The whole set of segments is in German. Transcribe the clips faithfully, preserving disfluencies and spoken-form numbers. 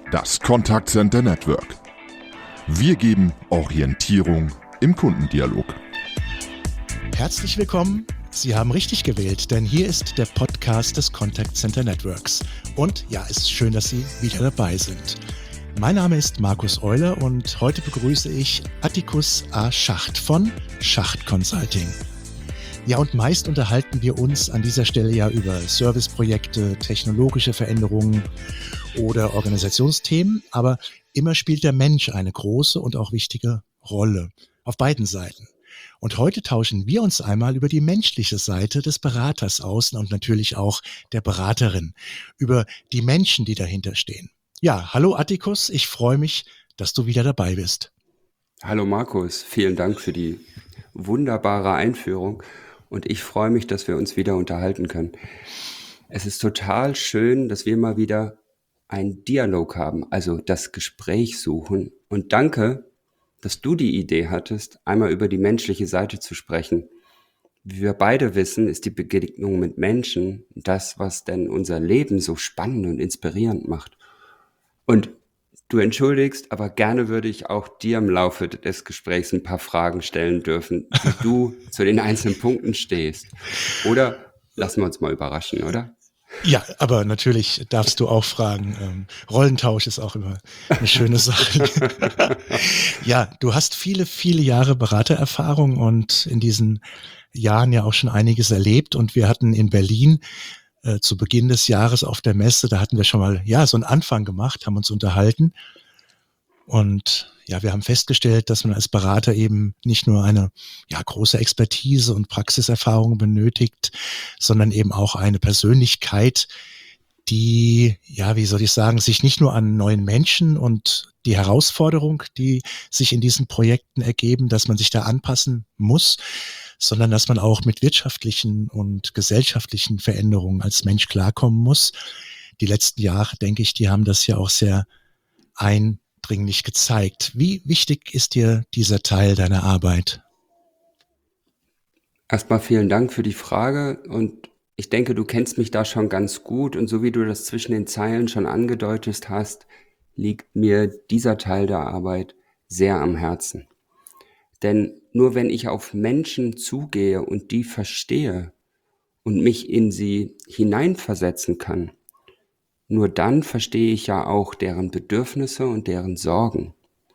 Das Contact Center Network. Wir geben Orientierung im Kundendialog. Herzlich willkommen. Sie haben richtig gewählt, denn hier ist der Podcast des Contact Center Networks. Und ja, es ist schön, dass Sie wieder dabei sind. Mein Name ist Markus Euler und heute begrüße ich Atticus A. Schacht von Schacht Consulting. Ja, und meist unterhalten wir uns an dieser Stelle ja über Serviceprojekte, technologische Veränderungen oder Organisationsthemen, aber immer spielt der Mensch eine große und auch wichtige Rolle auf beiden Seiten. Und heute tauschen wir uns einmal über die menschliche Seite des Beraters aus und natürlich auch der Beraterin, über die Menschen, die dahinter stehen. Ja, hallo Atticus, ich freue mich, dass du wieder dabei bist. Hallo Markus, vielen Dank für die wunderbare Einführung und ich freue mich, dass wir uns wieder unterhalten können. Es ist total schön, dass wir mal wieder einen Dialog haben, also das Gespräch suchen. Und danke, dass du die Idee hattest, einmal über die menschliche Seite zu sprechen. Wie wir beide wissen, ist die Begegnung mit Menschen das, was denn unser Leben so spannend und inspirierend macht. Und du entschuldigst, aber gerne würde ich auch dir im Laufe des Gesprächs ein paar Fragen stellen dürfen, wie du zu den einzelnen Punkten stehst. Oder lassen wir uns mal überraschen, oder? Ja, aber natürlich darfst du auch fragen. Ähm, Rollentausch ist auch immer eine schöne Sache. Ja, du hast viele, viele Jahre Beratererfahrung und in diesen Jahren ja auch schon einiges erlebt. Und wir hatten in Berlin äh, zu Beginn des Jahres auf der Messe, da hatten wir schon mal ja so einen Anfang gemacht, haben uns unterhalten. Und ja, wir haben festgestellt, dass man als Berater eben nicht nur eine ja, große Expertise und Praxiserfahrung benötigt, sondern eben auch eine Persönlichkeit, die, ja, wie soll ich sagen, sich nicht nur an neuen Menschen und die Herausforderung, die sich in diesen Projekten ergeben, dass man sich da anpassen muss, sondern dass man auch mit wirtschaftlichen und gesellschaftlichen Veränderungen als Mensch klarkommen muss. Die letzten Jahre, denke ich, die haben das ja auch sehr eindringlich gezeigt. Wie wichtig ist dir dieser Teil deiner Arbeit? Erstmal vielen Dank für die Frage und ich denke, du kennst mich da schon ganz gut und so wie du das zwischen den Zeilen schon angedeutet hast, liegt mir dieser Teil der Arbeit sehr am Herzen. Denn nur wenn ich auf Menschen zugehe und die verstehe und mich in sie hineinversetzen kann, nur dann verstehe ich ja auch deren Bedürfnisse und deren Sorgen.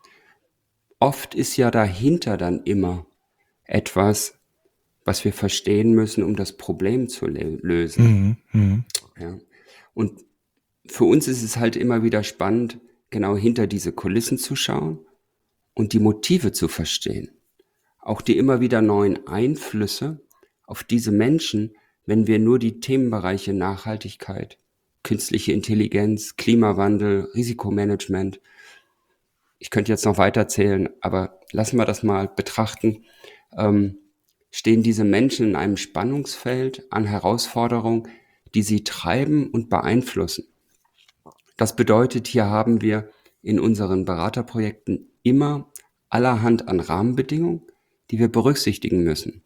Oft ist ja dahinter dann immer etwas, was wir verstehen müssen, um das Problem zu le- lösen. Mhm, mhm. Ja. Und für uns ist es halt immer wieder spannend, genau hinter diese Kulissen zu schauen und die Motive zu verstehen. Auch die immer wieder neuen Einflüsse auf diese Menschen, wenn wir nur die Themenbereiche Nachhaltigkeit, künstliche Intelligenz, Klimawandel, Risikomanagement, ich könnte jetzt noch weiterzählen, aber lassen wir das mal betrachten, ähm, stehen diese Menschen in einem Spannungsfeld an Herausforderungen, die sie treiben und beeinflussen. Das bedeutet, hier haben wir in unseren Beraterprojekten immer allerhand an Rahmenbedingungen, die wir berücksichtigen müssen.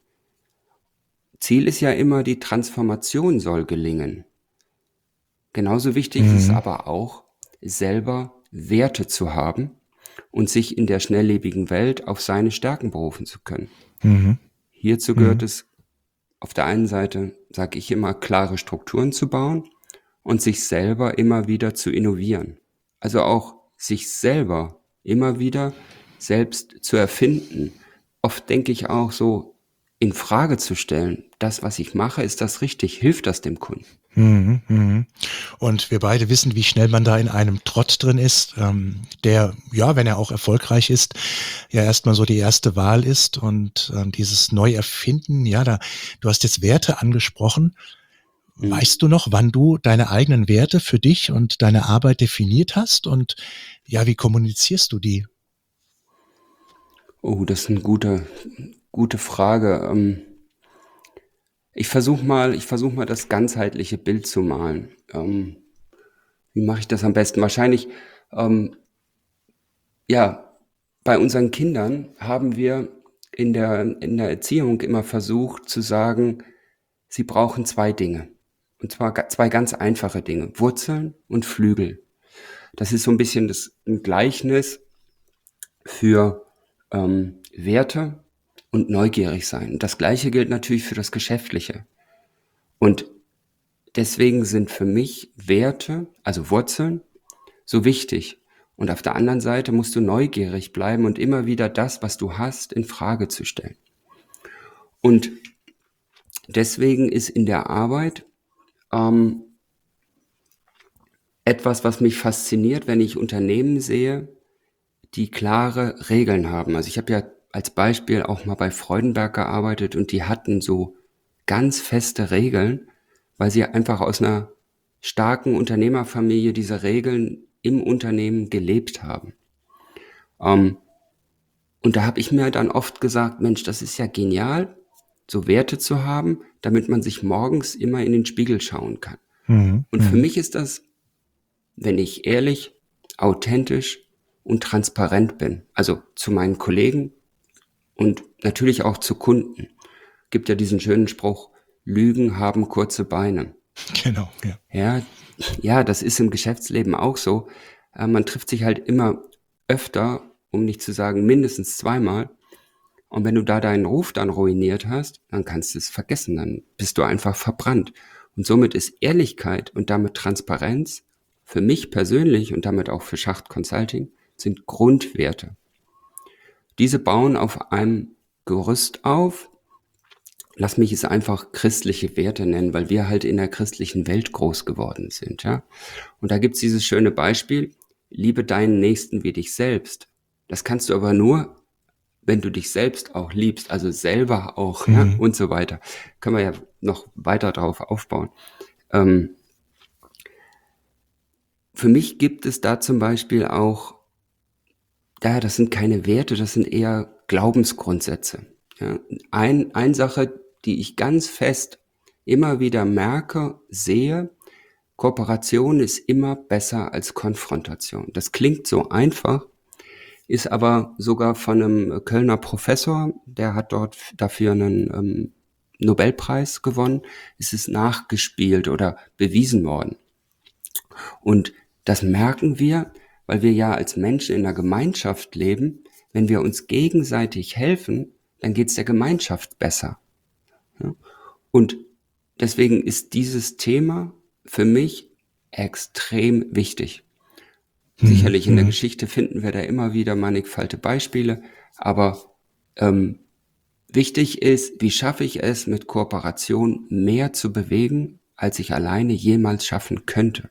Ziel ist ja immer, die Transformation soll gelingen. Genauso wichtig ist es Mhm. aber auch, selber Werte zu haben und sich in der schnelllebigen Welt auf seine Stärken berufen zu können. Mhm. Hierzu gehört Mhm. es auf der einen Seite, sage ich immer, klare Strukturen zu bauen und sich selber immer wieder zu innovieren. Also auch sich selber immer wieder selbst zu erfinden. Oft denke ich auch so, in Frage zu stellen, das, was ich mache, ist das richtig? Hilft das dem Kunden? Mhm, mhm. Und wir beide wissen, wie schnell man da in einem Trott drin ist, ähm, der, ja, wenn er auch erfolgreich ist, ja erstmal so die erste Wahl ist und ähm, dieses Neuerfinden, ja, da, du hast jetzt Werte angesprochen. Hm. Weißt du noch, wann du deine eigenen Werte für dich und deine Arbeit definiert hast und ja, wie kommunizierst du die? Oh, das ist eine gute, gute Frage. Ähm, Ich versuche mal, ich versuche mal das ganzheitliche Bild zu malen. Ähm, wie mache ich das am besten? Wahrscheinlich, ähm, ja, bei unseren Kindern haben wir in der, in der Erziehung immer versucht zu sagen, sie brauchen zwei Dinge. Und zwar ga- zwei ganz einfache Dinge, Wurzeln und Flügel. Das ist so ein bisschen das ein Gleichnis für ähm, Werte und neugierig sein. Das Gleiche gilt natürlich für das Geschäftliche. Und deswegen sind für mich Werte, also Wurzeln, so wichtig. Und auf der anderen Seite musst du neugierig bleiben und immer wieder das, was du hast, in Frage zu stellen. Und deswegen ist in der Arbeit ähm, etwas, was mich fasziniert, wenn ich Unternehmen sehe, die klare Regeln haben. Also ich habe ja als Beispiel auch mal bei Freudenberg gearbeitet und die hatten so ganz feste Regeln, weil sie einfach aus einer starken Unternehmerfamilie diese Regeln im Unternehmen gelebt haben. Ähm, und da habe ich mir dann oft gesagt, Mensch, das ist ja genial, so Werte zu haben, damit man sich morgens immer in den Spiegel schauen kann. Mhm. Und für Mhm. mich ist das, wenn ich ehrlich, authentisch und transparent bin, also zu meinen Kollegen und natürlich auch zu Kunden. Gibt ja diesen schönen Spruch, Lügen haben kurze Beine. Genau, ja. Ja, ja, das ist im Geschäftsleben auch so. Äh, man trifft sich halt immer öfter, um nicht zu sagen mindestens zweimal. Und wenn du da deinen Ruf dann ruiniert hast, dann kannst du es vergessen, dann bist du einfach verbrannt. Und somit ist Ehrlichkeit und damit Transparenz für mich persönlich und damit auch für Schacht Consulting sind Grundwerte. Diese bauen auf einem Gerüst auf. Lass mich es einfach christliche Werte nennen, weil wir halt in der christlichen Welt groß geworden sind, ja. Und da gibt's dieses schöne Beispiel, liebe deinen Nächsten wie dich selbst. Das kannst du aber nur, wenn du dich selbst auch liebst, also selber auch, ja, Mhm. und so weiter. Können wir ja noch weiter drauf aufbauen. Ähm, für mich gibt es da zum Beispiel auch, ja, das sind keine Werte, das sind eher Glaubensgrundsätze. Ja. Ein, eine Sache, die ich ganz fest immer wieder merke, sehe, Kooperation ist immer besser als Konfrontation. Das klingt so einfach, ist aber sogar von einem Kölner Professor, der hat dort dafür einen ähm, Nobelpreis gewonnen, ist es nachgespielt oder bewiesen worden. Und das merken wir, weil wir ja als Menschen in einer Gemeinschaft leben. Wenn wir uns gegenseitig helfen, dann geht es der Gemeinschaft besser. Ja? Und deswegen ist dieses Thema für mich extrem wichtig. Mhm. Sicherlich in der Mhm. Geschichte finden wir da immer wieder mannigfalte Beispiele, aber ähm, wichtig ist, wie schaffe ich es, mit Kooperation mehr zu bewegen, als ich alleine jemals schaffen könnte.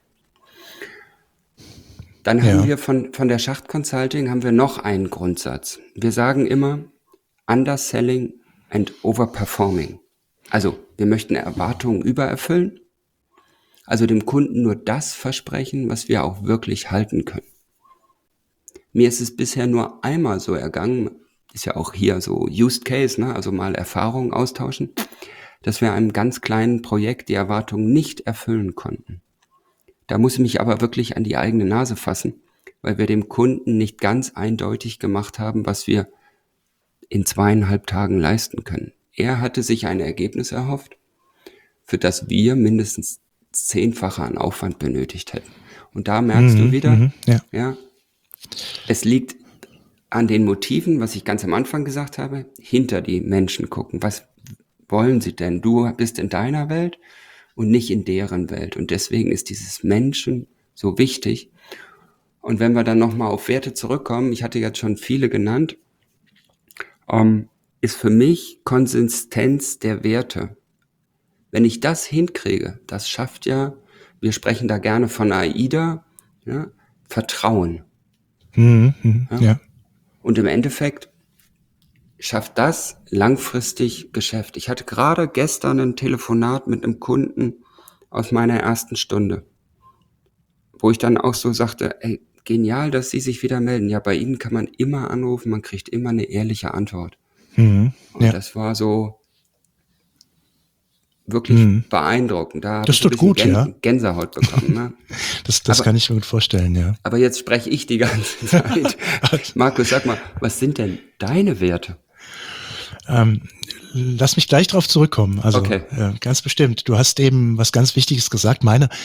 Dann haben Ja. wir von, von der Schacht Consulting haben wir noch einen Grundsatz. Wir sagen immer Underselling and Overperforming. Also wir möchten Erwartungen übererfüllen, also dem Kunden nur das versprechen, was wir auch wirklich halten können. Mir ist es bisher nur einmal so ergangen, ist ja auch hier so Used Case, ne? Also mal Erfahrungen austauschen, dass wir einem ganz kleinen Projekt die Erwartungen nicht erfüllen konnten. Da muss ich mich aber wirklich an die eigene Nase fassen, weil wir dem Kunden nicht ganz eindeutig gemacht haben, was wir in zweieinhalb Tagen leisten können. Er hatte sich ein Ergebnis erhofft, für das wir mindestens zehnfache an Aufwand benötigt hätten. Und da merkst Mhm. du wieder, Mhm. Ja. ja, es liegt an den Motiven, was ich ganz am Anfang gesagt habe, hinter die Menschen gucken. Was wollen sie denn? Du bist in deiner Welt und nicht in deren Welt. Und deswegen ist dieses Menschen so wichtig. Und wenn wir dann nochmal auf Werte zurückkommen, ich hatte jetzt schon viele genannt, ähm, ist für mich Konsistenz der Werte. Wenn ich das hinkriege, das schafft ja, wir sprechen da gerne von AIDA, ja, Vertrauen. Mhm. Mhm. Ja. Ja. Und im Endeffekt schafft das langfristig Geschäft. Ich hatte gerade gestern ein Telefonat mit einem Kunden aus meiner ersten Stunde, wo ich dann auch so sagte, ey, genial, dass Sie sich wieder melden. Ja, bei Ihnen kann man immer anrufen, man kriegt immer eine ehrliche Antwort. Mhm. Und Ja. das war so wirklich Mhm. beeindruckend. Da habe Das ich ein tut bisschen gut, Gän ja. Gänsehaut bekommen. Ne? Das, das Aber- kann ich mir gut vorstellen, ja. Aber jetzt spreche ich die ganze Zeit. Markus, sag mal, was sind denn deine Werte? Ähm, lass mich gleich drauf zurückkommen. Also Okay. äh, ganz bestimmt. Du hast eben was ganz Wichtiges gesagt. Meine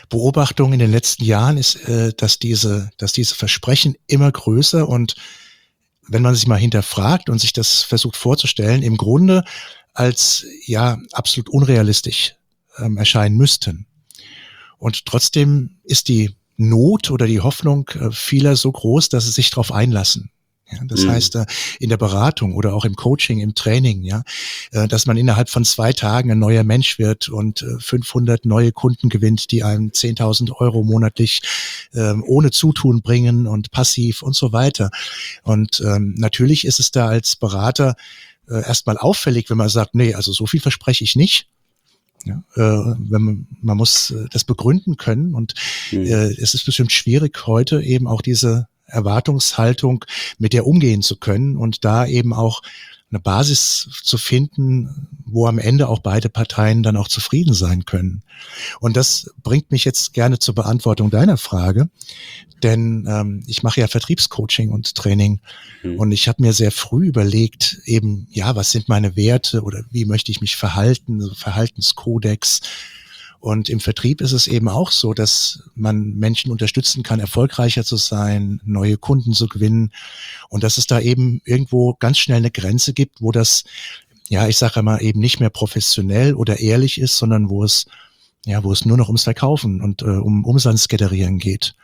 Beobachtung in den letzten Jahren ist, äh, dass diese, dass diese Versprechen immer größer und wenn man sich mal hinterfragt und sich das versucht vorzustellen, im Grunde als ja absolut unrealistisch ähm, erscheinen müssten. Und trotzdem ist die Not oder die Hoffnung äh, vieler so groß, dass sie sich darauf einlassen. Ja, das Mhm. heißt, äh, in der Beratung oder auch im Coaching, im Training, ja, äh, dass man innerhalb von zwei Tagen ein neuer Mensch wird und äh, fünfhundert neue Kunden gewinnt, die einem zehntausend Euro monatlich äh, ohne Zutun bringen und passiv und so weiter. Und ähm, natürlich ist es da als Berater äh, erstmal auffällig, wenn man sagt, nee, also so viel verspreche ich nicht. Ja, äh, wenn man, man muss äh, das begründen können und Mhm. äh, es ist bestimmt schwierig heute eben auch diese Erwartungshaltung mit der umgehen zu können und da eben auch eine Basis zu finden, wo am Ende auch beide Parteien dann auch zufrieden sein können. Und das bringt mich jetzt gerne zur Beantwortung deiner Frage, denn ähm, ich mache ja Vertriebscoaching und Training Mhm. und ich habe mir sehr früh überlegt, eben, ja, was sind meine Werte oder wie möchte ich mich verhalten, so Verhaltenskodex. Und im Vertrieb ist es eben auch so, dass man Menschen unterstützen kann, erfolgreicher zu sein, neue Kunden zu gewinnen und dass es da eben irgendwo ganz schnell eine Grenze gibt, wo das, ja, ich sage mal, eben nicht mehr professionell oder ehrlich ist, sondern wo es, ja, wo es nur noch ums Verkaufen und äh, um Umsatz generieren geht.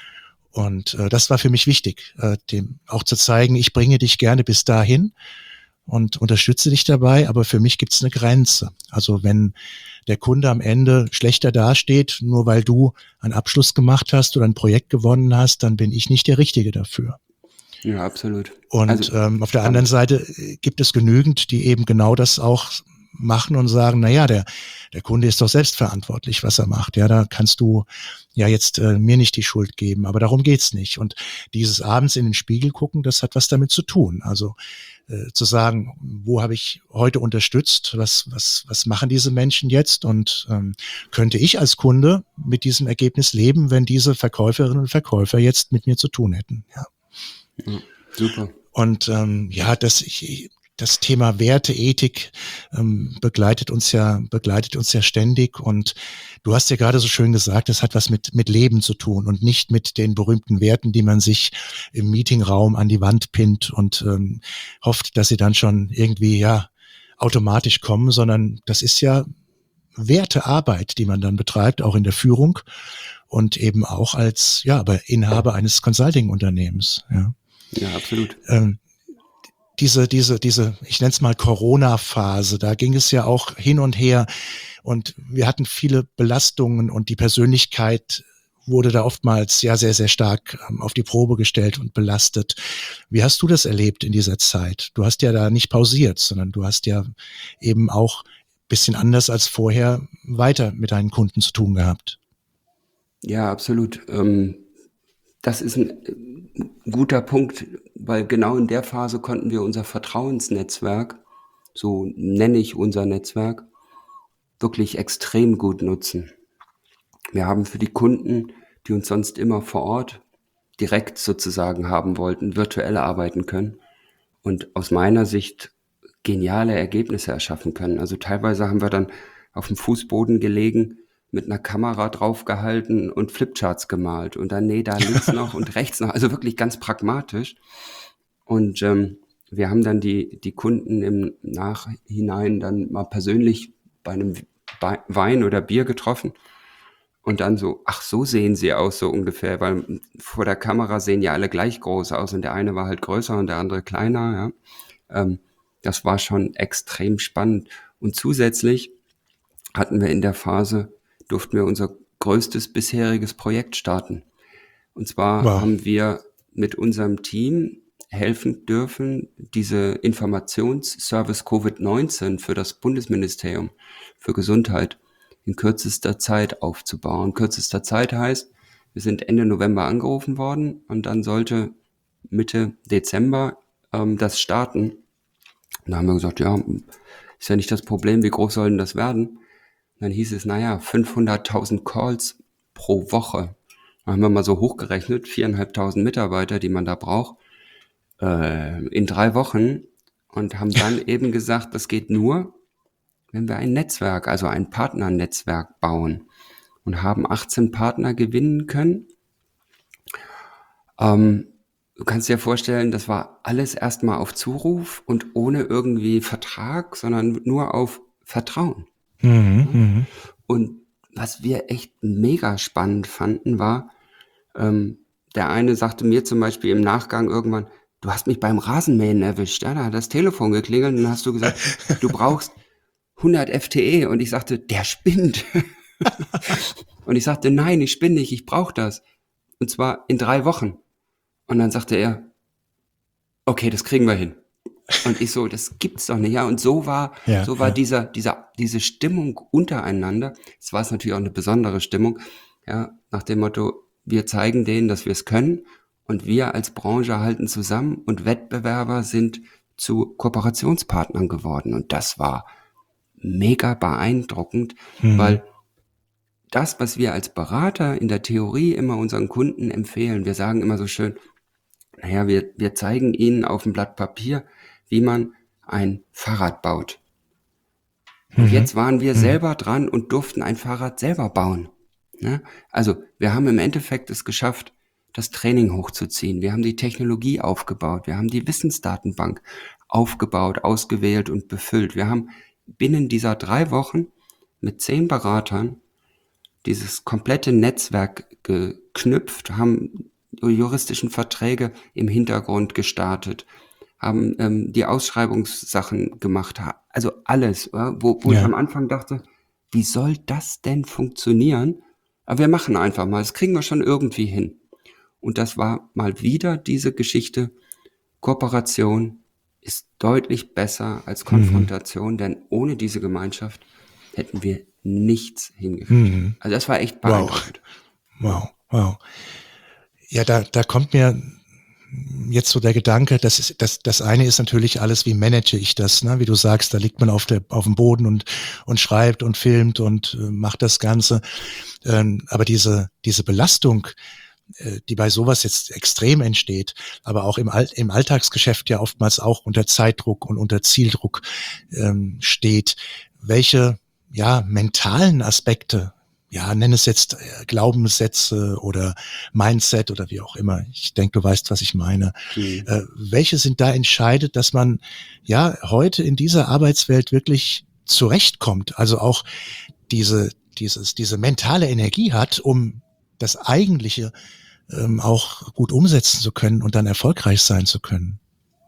Und äh, das war für mich wichtig, äh, dem auch zu zeigen, ich bringe dich gerne bis dahin und unterstütze dich dabei, aber für mich gibt es eine Grenze. Also wenn der Kunde am Ende schlechter dasteht, nur weil du einen Abschluss gemacht hast oder ein Projekt gewonnen hast, dann bin ich nicht der Richtige dafür. Ja, absolut. Und Also, ähm, auf der ähm, anderen Seite äh, gibt es genügend, die eben genau das auch machen und sagen, na ja, der, der Kunde ist doch selbstverantwortlich, was er macht. Ja, da kannst du ja jetzt äh, mir nicht die Schuld geben, aber darum geht's nicht. Und dieses abends in den Spiegel gucken, das hat was damit zu tun. Also äh, zu sagen, wo habe ich heute unterstützt, was, was, was machen diese Menschen jetzt und ähm, könnte ich als Kunde mit diesem Ergebnis leben, wenn diese Verkäuferinnen und Verkäufer jetzt mit mir zu tun hätten. Ja. ja, super. Und ähm, ja, das, ich, das Thema Werte, Ethik ähm, begleitet uns ja, begleitet uns ja ständig. Und du hast ja gerade so schön gesagt, das hat was mit mit Leben zu tun und nicht mit den berühmten Werten, die man sich im Meetingraum an die Wand pinnt und ähm, hofft, dass sie dann schon irgendwie ja automatisch kommen, sondern das ist ja Wertearbeit, die man dann betreibt, auch in der Führung und eben auch als ja, aber Inhaber eines Consulting-Unternehmens. Ja. Ja, absolut. Ähm, diese, diese, diese, ich nenne es mal Corona-Phase, da ging es ja auch hin und her und wir hatten viele Belastungen und die Persönlichkeit wurde da oftmals ja sehr, sehr stark ähm, auf die Probe gestellt und belastet. Wie hast du das erlebt in dieser Zeit? Du hast ja da nicht pausiert, sondern du hast ja eben auch ein bisschen anders als vorher weiter mit deinen Kunden zu tun gehabt. Ja, absolut. Ähm, das ist ein äh, guter Punkt, weil genau in der Phase konnten wir unser Vertrauensnetzwerk, so nenne ich unser Netzwerk, wirklich extrem gut nutzen. Wir haben für die Kunden, die uns sonst immer vor Ort direkt sozusagen haben wollten, virtuell arbeiten können und aus meiner Sicht geniale Ergebnisse erschaffen können. Also teilweise haben wir dann auf dem Fußboden gelegen, mit einer Kamera draufgehalten und Flipcharts gemalt und dann, nee, da links noch und rechts noch, also wirklich ganz pragmatisch. Und ähm, wir haben dann die, die Kunden im Nachhinein dann mal persönlich bei einem Be- Wein oder Bier getroffen und dann so, ach, so sehen sie aus, so ungefähr, weil vor der Kamera sehen ja alle gleich groß aus und der eine war halt größer und der andere kleiner, ja. Ähm, das war schon extrem spannend. Und zusätzlich hatten wir in der Phase, durften wir unser größtes bisheriges Projekt starten. Und zwar Wow. haben wir mit unserem Team helfen dürfen, diese Informationsservice Covid neunzehn für das Bundesministerium für Gesundheit in kürzester Zeit aufzubauen. Kürzester Zeit heißt, wir sind Ende November angerufen worden und dann sollte Mitte Dezember ähm, das starten. Und da haben wir gesagt, ja, ist ja nicht das Problem, wie groß soll denn das werden? Und dann hieß es, naja, fünfhunderttausend Calls pro Woche. Da haben wir mal so hochgerechnet, viertausendfünfhundert Mitarbeiter, die man da braucht, äh, in drei Wochen und haben dann eben gesagt, das geht nur, wenn wir ein Netzwerk, also ein Partnernetzwerk bauen. und haben achtzehn Partner gewinnen können. Ähm, du kannst dir vorstellen, das war alles erstmal auf Zuruf und ohne irgendwie Vertrag, sondern nur auf Vertrauen. Mhm, mhm. Und was wir echt mega spannend fanden, war, ähm, der eine sagte mir zum Beispiel im Nachgang irgendwann, du hast mich beim Rasenmähen erwischt. Ja, da hat das Telefon geklingelt und dann hast du gesagt, du brauchst hundert F T E. Und ich sagte, der spinnt. Und ich sagte, nein, ich spinne nicht, ich brauche das. Und zwar in drei Wochen. Und dann sagte er, okay, das kriegen wir hin. Und ich so, das gibt's doch nicht. Ja, und so war, Ja, so war ja. dieser, dieser, diese Stimmung untereinander. Es war es natürlich auch eine besondere Stimmung. Ja, nach dem Motto, wir zeigen denen, dass wir es können. Und wir als Branche halten zusammen und Wettbewerber sind zu Kooperationspartnern geworden. Und das war mega beeindruckend, Mhm. weil das, was wir als Berater in der Theorie immer unseren Kunden empfehlen, wir sagen immer so schön, naja, wir, wir zeigen ihnen auf dem Blatt Papier, wie man ein Fahrrad baut. Und Mhm. jetzt waren wir Mhm. selber dran und durften ein Fahrrad selber bauen. Ne? Also wir haben im Endeffekt es geschafft, das Training hochzuziehen. Wir haben die Technologie aufgebaut. Wir haben die Wissensdatenbank aufgebaut, ausgewählt und befüllt. Wir haben binnen dieser drei Wochen mit zehn Beratern dieses komplette Netzwerk geknüpft, haben die juristischen Verträge im Hintergrund gestartet, haben ähm, die Ausschreibungssachen gemacht, ha- also alles, ja, wo, wo ich Ja. am Anfang dachte, wie soll das denn funktionieren? Aber wir machen einfach mal, das kriegen wir schon irgendwie hin. Und das war mal wieder diese Geschichte, Kooperation ist deutlich besser als Konfrontation, denn ohne diese Gemeinschaft hätten wir nichts hingekriegt. Mhm. Also das war echt Wow. beeindruckend. Wow, wow. Ja, da, da kommt mir jetzt so der Gedanke, das ist, das, das eine ist natürlich alles, wie manage ich das, ne? Wie du sagst, da liegt man auf der, auf dem Boden und, und schreibt und filmt und äh, macht das Ganze. Ähm, aber diese, diese Belastung, äh, die bei sowas jetzt extrem entsteht, aber auch im, All, im Alltagsgeschäft ja oftmals auch unter Zeitdruck und unter Zieldruck ähm, steht. Welche, ja, mentalen Aspekte, ja, nenn es jetzt äh, Glaubenssätze oder Mindset oder wie auch immer. Ich denke, du weißt, was ich meine. Mhm. Äh, welche sind da entscheidet, dass man ja heute in dieser Arbeitswelt wirklich zurechtkommt? Also auch diese, dieses, diese mentale Energie hat, um das Eigentliche ähm, auch gut umsetzen zu können und dann erfolgreich sein zu können.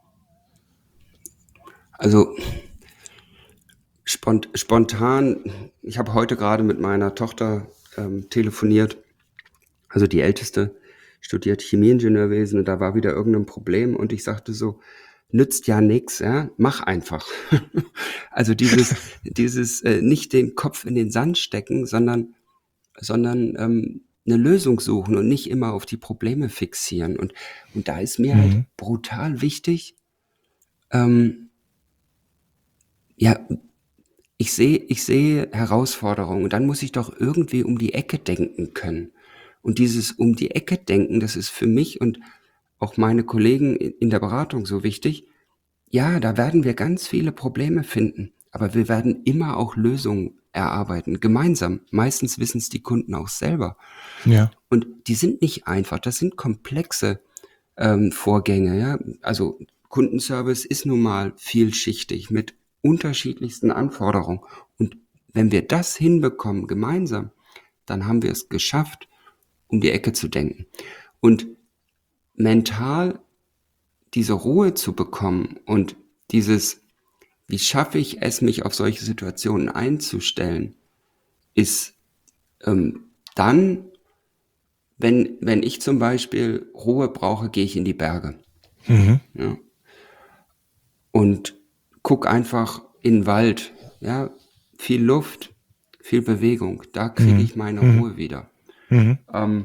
Also spont spontan, ich habe heute gerade mit meiner Tochter ähm, telefoniert, also die Älteste studiert Chemieingenieurwesen und da war wieder irgendein Problem und ich sagte so, nützt ja nix, ja, mach einfach. Also dieses, dieses äh, nicht den Kopf in den Sand stecken, sondern, sondern ähm, eine Lösung suchen und nicht immer auf die Probleme fixieren. Und, und da ist mir halt Mhm. brutal wichtig, ähm, ja, ich sehe, ich sehe Herausforderungen und dann muss ich doch irgendwie um die Ecke denken können. Und dieses um die Ecke denken, das ist für mich und auch meine Kollegen in in der Beratung so wichtig. Ja, da werden wir ganz viele Probleme finden, aber wir werden immer auch Lösungen erarbeiten, gemeinsam. Meistens wissen es die Kunden auch selber. Ja. Und die sind nicht einfach, das sind komplexe ähm, Vorgänge. Ja? Also Kundenservice ist nun mal vielschichtig mit unterschiedlichsten Anforderungen. Und wenn wir das hinbekommen gemeinsam, dann haben wir es geschafft, um die Ecke zu denken. Und mental diese Ruhe zu bekommen und dieses, wie schaffe ich es, mich auf solche Situationen einzustellen, ist ähm, dann, wenn, wenn ich zum Beispiel Ruhe brauche, gehe ich in die Berge. Mhm. Ja, und guck einfach in den Wald. Ja, viel Luft, viel Bewegung. Da kriege Mhm. ich meine Mhm. Ruhe wieder. Mhm. Ähm,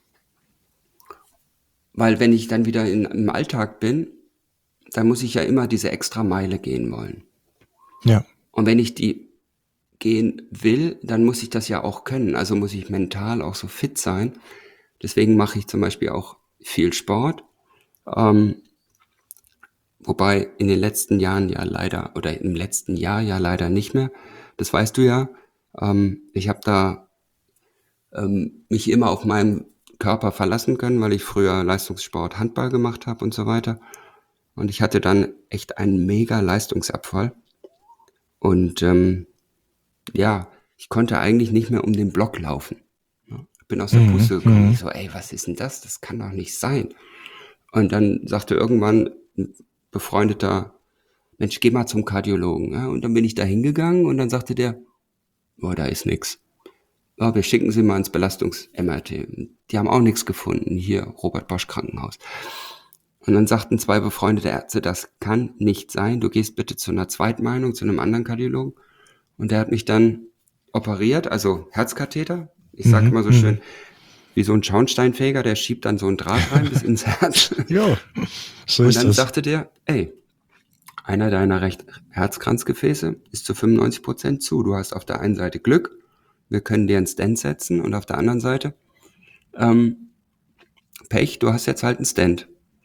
weil wenn ich dann wieder in, im Alltag bin, dann muss ich ja immer diese extra Meile gehen wollen. Ja. Und wenn ich die gehen will, dann muss ich das ja auch können. Also muss ich mental auch so fit sein. Deswegen mache ich zum Beispiel auch viel Sport. Ähm, wobei in den letzten Jahren ja leider, oder im letzten Jahr ja leider nicht mehr. Das weißt du ja. Ähm, ich habe da ähm, mich immer auf meinen Körper verlassen können, weil ich früher Leistungssport, Handball gemacht habe und so weiter. Und ich hatte dann echt einen mega Leistungsabfall. Und ähm, ja, ich konnte eigentlich nicht mehr um den Block laufen. Ja, ich bin aus der Mhm, Puste gekommen. mhm. Ich so, ey, was ist denn das? Das kann doch nicht sein. Und dann sagte irgendwann ein befreundeter, Mensch, geh mal zum Kardiologen. Ja, und dann bin ich da hingegangen und dann sagte der, oh, da ist nix. Ja, wir schicken Sie mal ins Belastungs-M R T. Die haben auch nichts gefunden. Hier, Robert Bosch Krankenhaus. Und dann sagten zwei befreundete Ärzte, das kann nicht sein. Du gehst bitte zu einer Zweitmeinung, zu einem anderen Kardiologen. Und der hat mich dann operiert, also Herzkatheter. Ich sage Mhm, immer so mhm. schön, wie so ein Schornsteinfeger, der schiebt dann so einen Draht rein bis ins Herz. Ja, so Und ist dann es. sagte der, ey, einer deiner Recht Herzkranzgefäße ist zu fünfundneunzig Prozent zu. Du hast auf der einen Seite Glück, wir können dir einen Stent setzen, und auf der anderen Seite ähm, Pech, du hast jetzt halt einen Stent.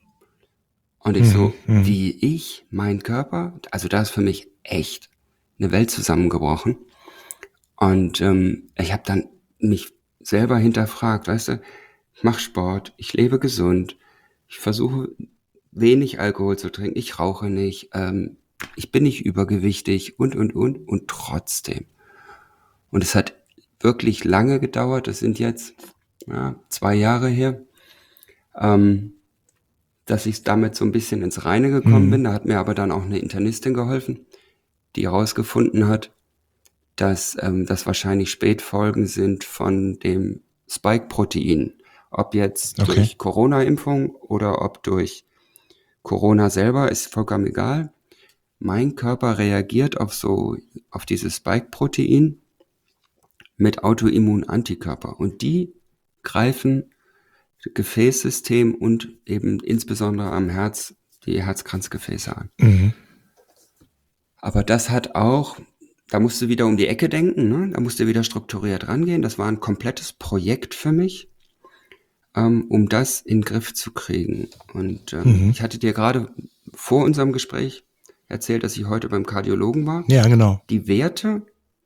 Und ich Mhm, so, mhm. wie ich, mein Körper, also da ist für mich echt eine Welt zusammengebrochen. Und ähm, ich habe dann mich selber hinterfragt, weißt du, ich mache Sport, ich lebe gesund, ich versuche wenig Alkohol zu trinken, ich rauche nicht, ähm, ich bin nicht übergewichtig und, und, und, und trotzdem. Und es hat wirklich lange gedauert, das sind jetzt ja, zwei Jahre her, ähm, dass ich damit so ein bisschen ins Reine gekommen Mhm. bin. Da hat mir aber dann auch eine Internistin geholfen, die herausgefunden hat, dass ähm, das wahrscheinlich Spätfolgen sind von dem Spike-Protein. Ob jetzt Okay. durch Corona-Impfung oder ob durch Corona selber, ist vollkommen egal. Mein Körper reagiert auf so, auf dieses Spike-Protein mit Autoimmun-Antikörper. Und die greifen Gefäßsystem und eben insbesondere am Herz die Herzkranzgefäße an. Mhm. Aber das hat auch, da musst du wieder um die Ecke denken, ne? Da musst du wieder strukturiert rangehen. Das war ein komplettes Projekt für mich, ähm, um das in den Griff zu kriegen. Und ähm, Mhm. ich hatte dir gerade vor unserem Gespräch erzählt, dass ich heute beim Kardiologen war. Ja, genau. Die Werte,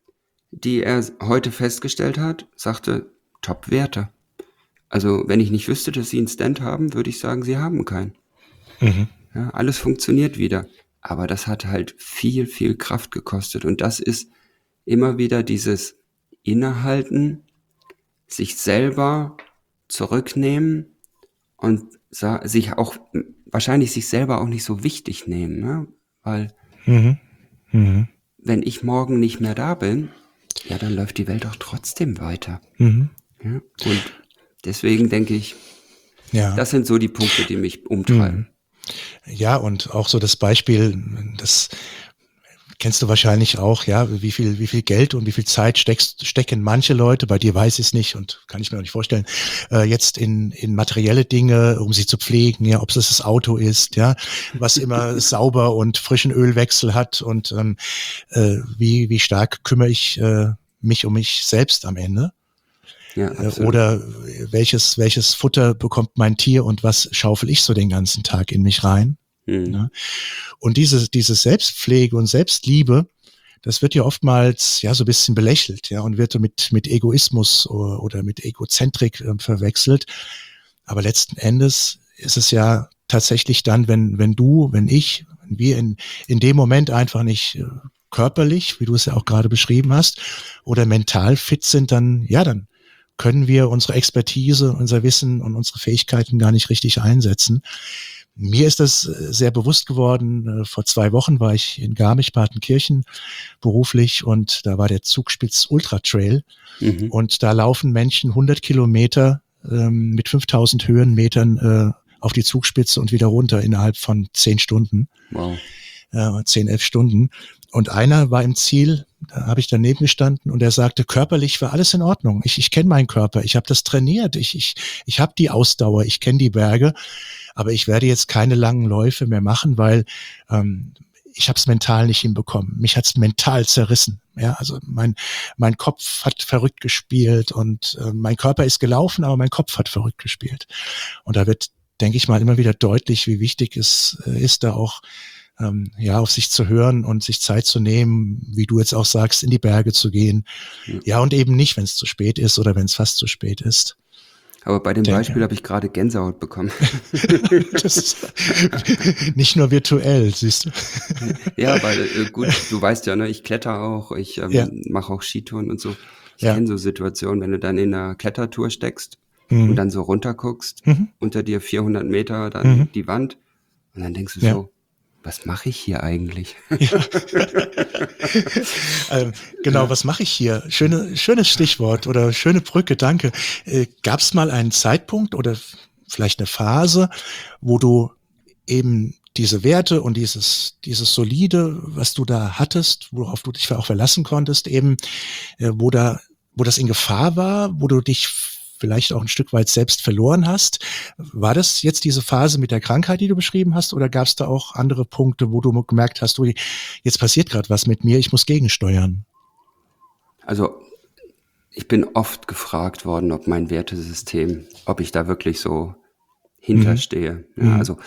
die er heute festgestellt hat, sagte, Top-Werte. Also wenn ich nicht wüsste, dass Sie einen Stent haben, würde ich sagen, Sie haben keinen. Mhm. Ja, alles funktioniert wieder. Aber das hat halt viel, viel Kraft gekostet. Und das ist immer wieder dieses Innehalten, sich selber zurücknehmen und sa- sich auch, wahrscheinlich sich selber auch nicht so wichtig nehmen. Ne? Weil Mhm. Mhm. wenn ich morgen nicht mehr da bin, ja, dann läuft die Welt auch trotzdem weiter. Mhm. Ja? Und deswegen denke ich, Ja. das sind so die Punkte, die mich umtreiben. Ja, und auch so das Beispiel, das kennst du wahrscheinlich auch, ja, wie viel, wie viel Geld und wie viel Zeit steckst, stecken manche Leute, bei dir weiß ich es nicht und kann ich mir auch nicht vorstellen, äh, jetzt in, in materielle Dinge, um sie zu pflegen, ja, ob es das Auto ist, ja, was immer sauber und frischen Ölwechsel hat und ähm, äh, wie, wie stark kümmere ich äh, mich um mich selbst am Ende. Ja, Äh, absolut. Oder welches, welches Futter bekommt mein Tier und was schaufel ich so den ganzen Tag in mich rein? Hm. Ne? Und diese, diese Selbstpflege und Selbstliebe, das wird ja oftmals ja so ein bisschen belächelt, ja, und wird mit, mit Egoismus oder, oder mit Egozentrik äh, verwechselt. Aber letzten Endes ist es ja tatsächlich dann, wenn, wenn du, wenn ich, wenn wir in, in dem Moment einfach nicht äh, körperlich, wie du es ja auch gerade beschrieben hast, oder mental fit sind, dann, ja, dann können wir unsere Expertise, unser Wissen und unsere Fähigkeiten gar nicht richtig einsetzen. Mir ist das sehr bewusst geworden. Vor zwei Wochen war ich in Garmisch-Partenkirchen beruflich und da war der Zugspitz Ultra Trail Mhm. und da laufen Menschen hundert Kilometer ähm, mit fünftausend Höhenmetern äh, auf die Zugspitze und wieder runter innerhalb von zehn Stunden, Wow. äh, zehn, elf Stunden. Und einer war im Ziel, da habe ich daneben gestanden und er sagte, körperlich war alles in Ordnung. Ich, ich kenne meinen Körper, ich habe das trainiert, ich, ich, ich habe die Ausdauer, ich kenne die Berge, aber ich werde jetzt keine langen Läufe mehr machen, weil ähm, ich habe es mental nicht hinbekommen. Mich hat es mental zerrissen. Ja, also mein mein Kopf hat verrückt gespielt und äh, mein Körper ist gelaufen, aber mein Kopf hat verrückt gespielt. Und da wird, denke ich mal, immer wieder deutlich, wie wichtig es äh, ist, da auch ähm, ja, auf sich zu hören und sich Zeit zu nehmen, wie du jetzt auch sagst, in die Berge zu gehen. Ja. Ja, und eben nicht, wenn es zu spät ist oder wenn es fast zu spät ist. Aber bei dem Denke. Beispiel habe ich gerade Gänsehaut bekommen. Das ist nicht nur virtuell, siehst du. Ja, weil äh, gut, du weißt ja, ne, ich kletter auch, ich ähm, Ja. mache auch Skitouren und so. Ich Ja. kenne so Situationen, wenn du dann in einer Klettertour steckst Mhm. und dann so runterguckst, Mhm. unter dir vierhundert Meter, dann Mhm. die Wand und dann denkst du Ja. so, was mache ich hier eigentlich? ähm, genau, Ja. was mache ich hier? Schöne, schönes Stichwort oder schöne Brücke, danke. Äh, Gab es mal einen Zeitpunkt oder f- vielleicht eine Phase, wo du eben diese Werte und dieses, dieses Solide, was du da hattest, worauf du dich auch verlassen konntest, eben, äh, wo da, wo das in Gefahr war, wo du dich vielleicht auch ein Stück weit selbst verloren hast. War das jetzt diese Phase mit der Krankheit, die du beschrieben hast, oder gab es da auch andere Punkte, wo du gemerkt hast, du, jetzt passiert gerade was mit mir, ich muss gegensteuern? Also ich bin oft gefragt worden, ob mein Wertesystem, ob ich da wirklich so hinterstehe. Ja, Mhm. also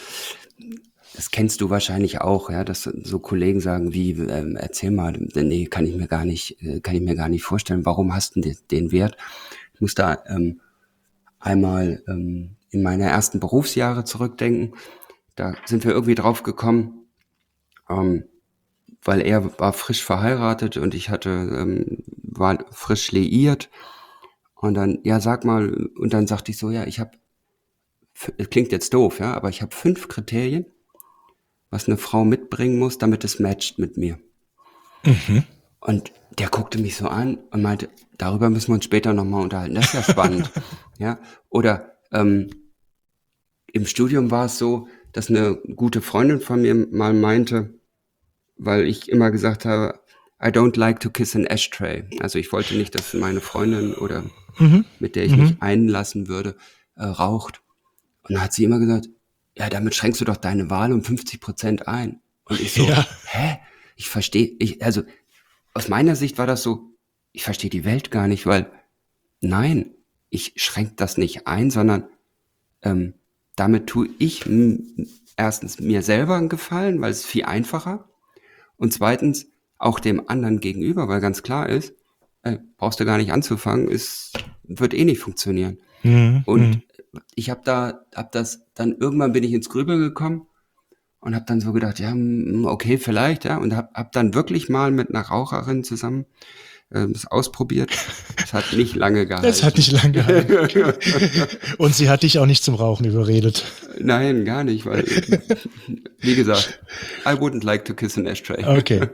das kennst du wahrscheinlich auch, ja, dass so Kollegen sagen, wie, ähm, erzähl mal, nee, kann ich mir gar nicht, äh, kann ich mir gar nicht vorstellen, warum hast du den, den Wert? Ich muss da ähm, einmal ähm, in meine ersten Berufsjahre zurückdenken. Da sind wir irgendwie drauf gekommen, ähm, weil er war frisch verheiratet und ich hatte, ähm, war frisch liiert. Und dann, ja, sag mal, und dann sagte ich so, ja, ich habe, klingt jetzt doof, ja, aber ich habe fünf Kriterien, was eine Frau mitbringen muss, damit es matcht mit mir. Mhm. Und der guckte mich so an und meinte, darüber müssen wir uns später nochmal unterhalten. Das ist ja spannend. Ja, oder ähm, im Studium war es so, dass eine gute Freundin von mir mal meinte, weil ich immer gesagt habe, I don't like to kiss an ashtray. Also ich wollte nicht, dass meine Freundin oder Mhm. mit der ich Mhm. mich einlassen würde, äh, raucht. Und dann hat sie immer gesagt, ja, damit schränkst du doch deine Wahl um fünfzig Prozent ein. Und ich so, Ja. hä? Ich verstehe, ich, also aus meiner Sicht war das so, ich verstehe die Welt gar nicht, weil nein, ich schränke das nicht ein, sondern ähm, damit tue ich m, erstens mir selber einen Gefallen, weil es ist viel einfacher und zweitens auch dem anderen gegenüber, weil ganz klar ist, äh, brauchst du gar nicht anzufangen, es wird eh nicht funktionieren. Mhm. Und Mhm. ich habe da, hab das, dann irgendwann bin ich ins Grübeln gekommen und habe dann so gedacht, ja, mm, okay, vielleicht, ja, und habe hab dann wirklich mal mit einer Raucherin zusammen äh, das ausprobiert. Es hat nicht lange gehalten. Das hat nicht lange gehalten. Und sie hat dich auch nicht zum Rauchen überredet. Nein, gar nicht, weil, wie gesagt, I wouldn't like to kiss an ashtray. Okay.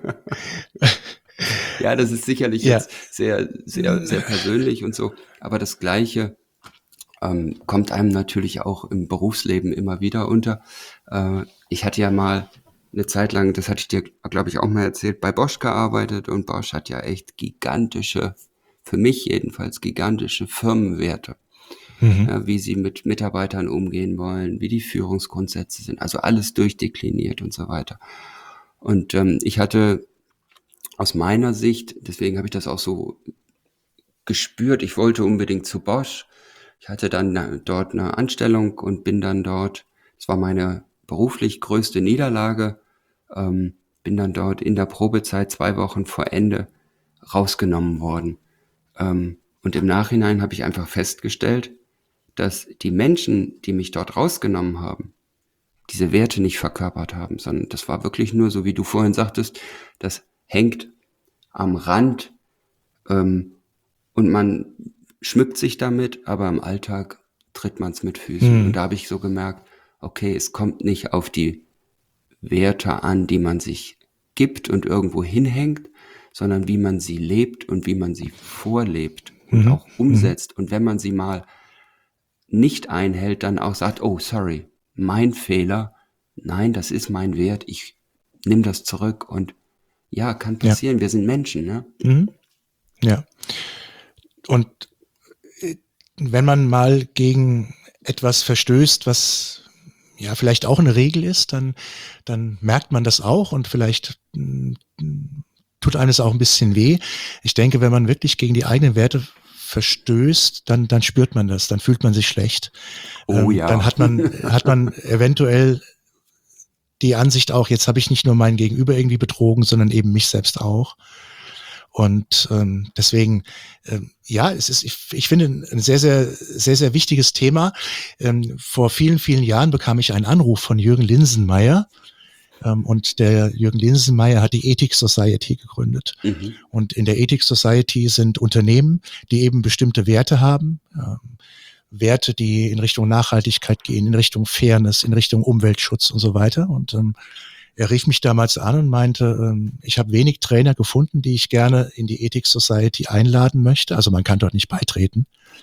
Ja, das ist sicherlich Ja. jetzt sehr, sehr, sehr persönlich und so, aber das Gleiche ähm, kommt einem natürlich auch im Berufsleben immer wieder unter. Äh, ich hatte ja mal eine Zeit lang, das hatte ich dir, glaube ich, auch mal erzählt, bei Bosch gearbeitet und Bosch hat ja echt gigantische, für mich jedenfalls gigantische Firmenwerte. Mhm. Ja, wie sie mit Mitarbeitern umgehen wollen, wie die Führungsgrundsätze sind, also alles durchdekliniert und so weiter. Und ähm, ich hatte aus meiner Sicht, deswegen habe ich das auch so gespürt, ich wollte unbedingt zu Bosch. Ich hatte dann na, dort eine Anstellung und bin dann dort, das war meine beruflich größte Niederlage, ähm, bin dann dort in der Probezeit zwei Wochen vor Ende rausgenommen worden. Ähm, und im Nachhinein habe ich einfach festgestellt, dass die Menschen, die mich dort rausgenommen haben, diese Werte nicht verkörpert haben, sondern das war wirklich nur, so wie du vorhin sagtest, das hängt am Rand ähm, und man schmückt sich damit, aber im Alltag tritt man es mit Füßen. Mhm. Und da habe ich so gemerkt, okay, es kommt nicht auf die Werte an, die man sich gibt und irgendwo hinhängt, sondern wie man sie lebt und wie man sie vorlebt und Mhm. auch umsetzt. Und wenn man sie mal nicht einhält, dann auch sagt, oh, sorry, mein Fehler, nein, das ist mein Wert, ich nehme das zurück und ja, kann passieren, ja. Wir sind Menschen, ne? Mhm. Ja. Und äh, wenn man mal gegen etwas verstößt, was ja vielleicht auch eine Regel ist, dann, dann merkt man das auch und vielleicht mh, tut eines auch ein bisschen weh. Ich denke, wenn man wirklich gegen die eigenen Werte verstößt, dann, dann spürt man das, dann fühlt man sich schlecht. Oh ähm, ja. Dann hat man, hat man eventuell die Ansicht auch, jetzt habe ich nicht nur mein Gegenüber irgendwie betrogen, sondern eben mich selbst auch. Und ähm, deswegen, ähm, ja, es ist, ich, ich finde, ein sehr, sehr, sehr, sehr wichtiges Thema. Ähm, vor vielen, vielen Jahren bekam ich einen Anruf von Jürgen Linsenmeier. Ähm, und der Jürgen Linsenmeier hat die Ethics Society gegründet. Mhm. Und in der Ethics Society sind Unternehmen, die eben bestimmte Werte haben. Ähm, Werte, die in Richtung Nachhaltigkeit gehen, in Richtung Fairness, in Richtung Umweltschutz und so weiter. Und ähm, er rief mich damals an und meinte, ähm, ich habe wenig Trainer gefunden, die ich gerne in die Ethics Society einladen möchte. Also man kann dort nicht beitreten.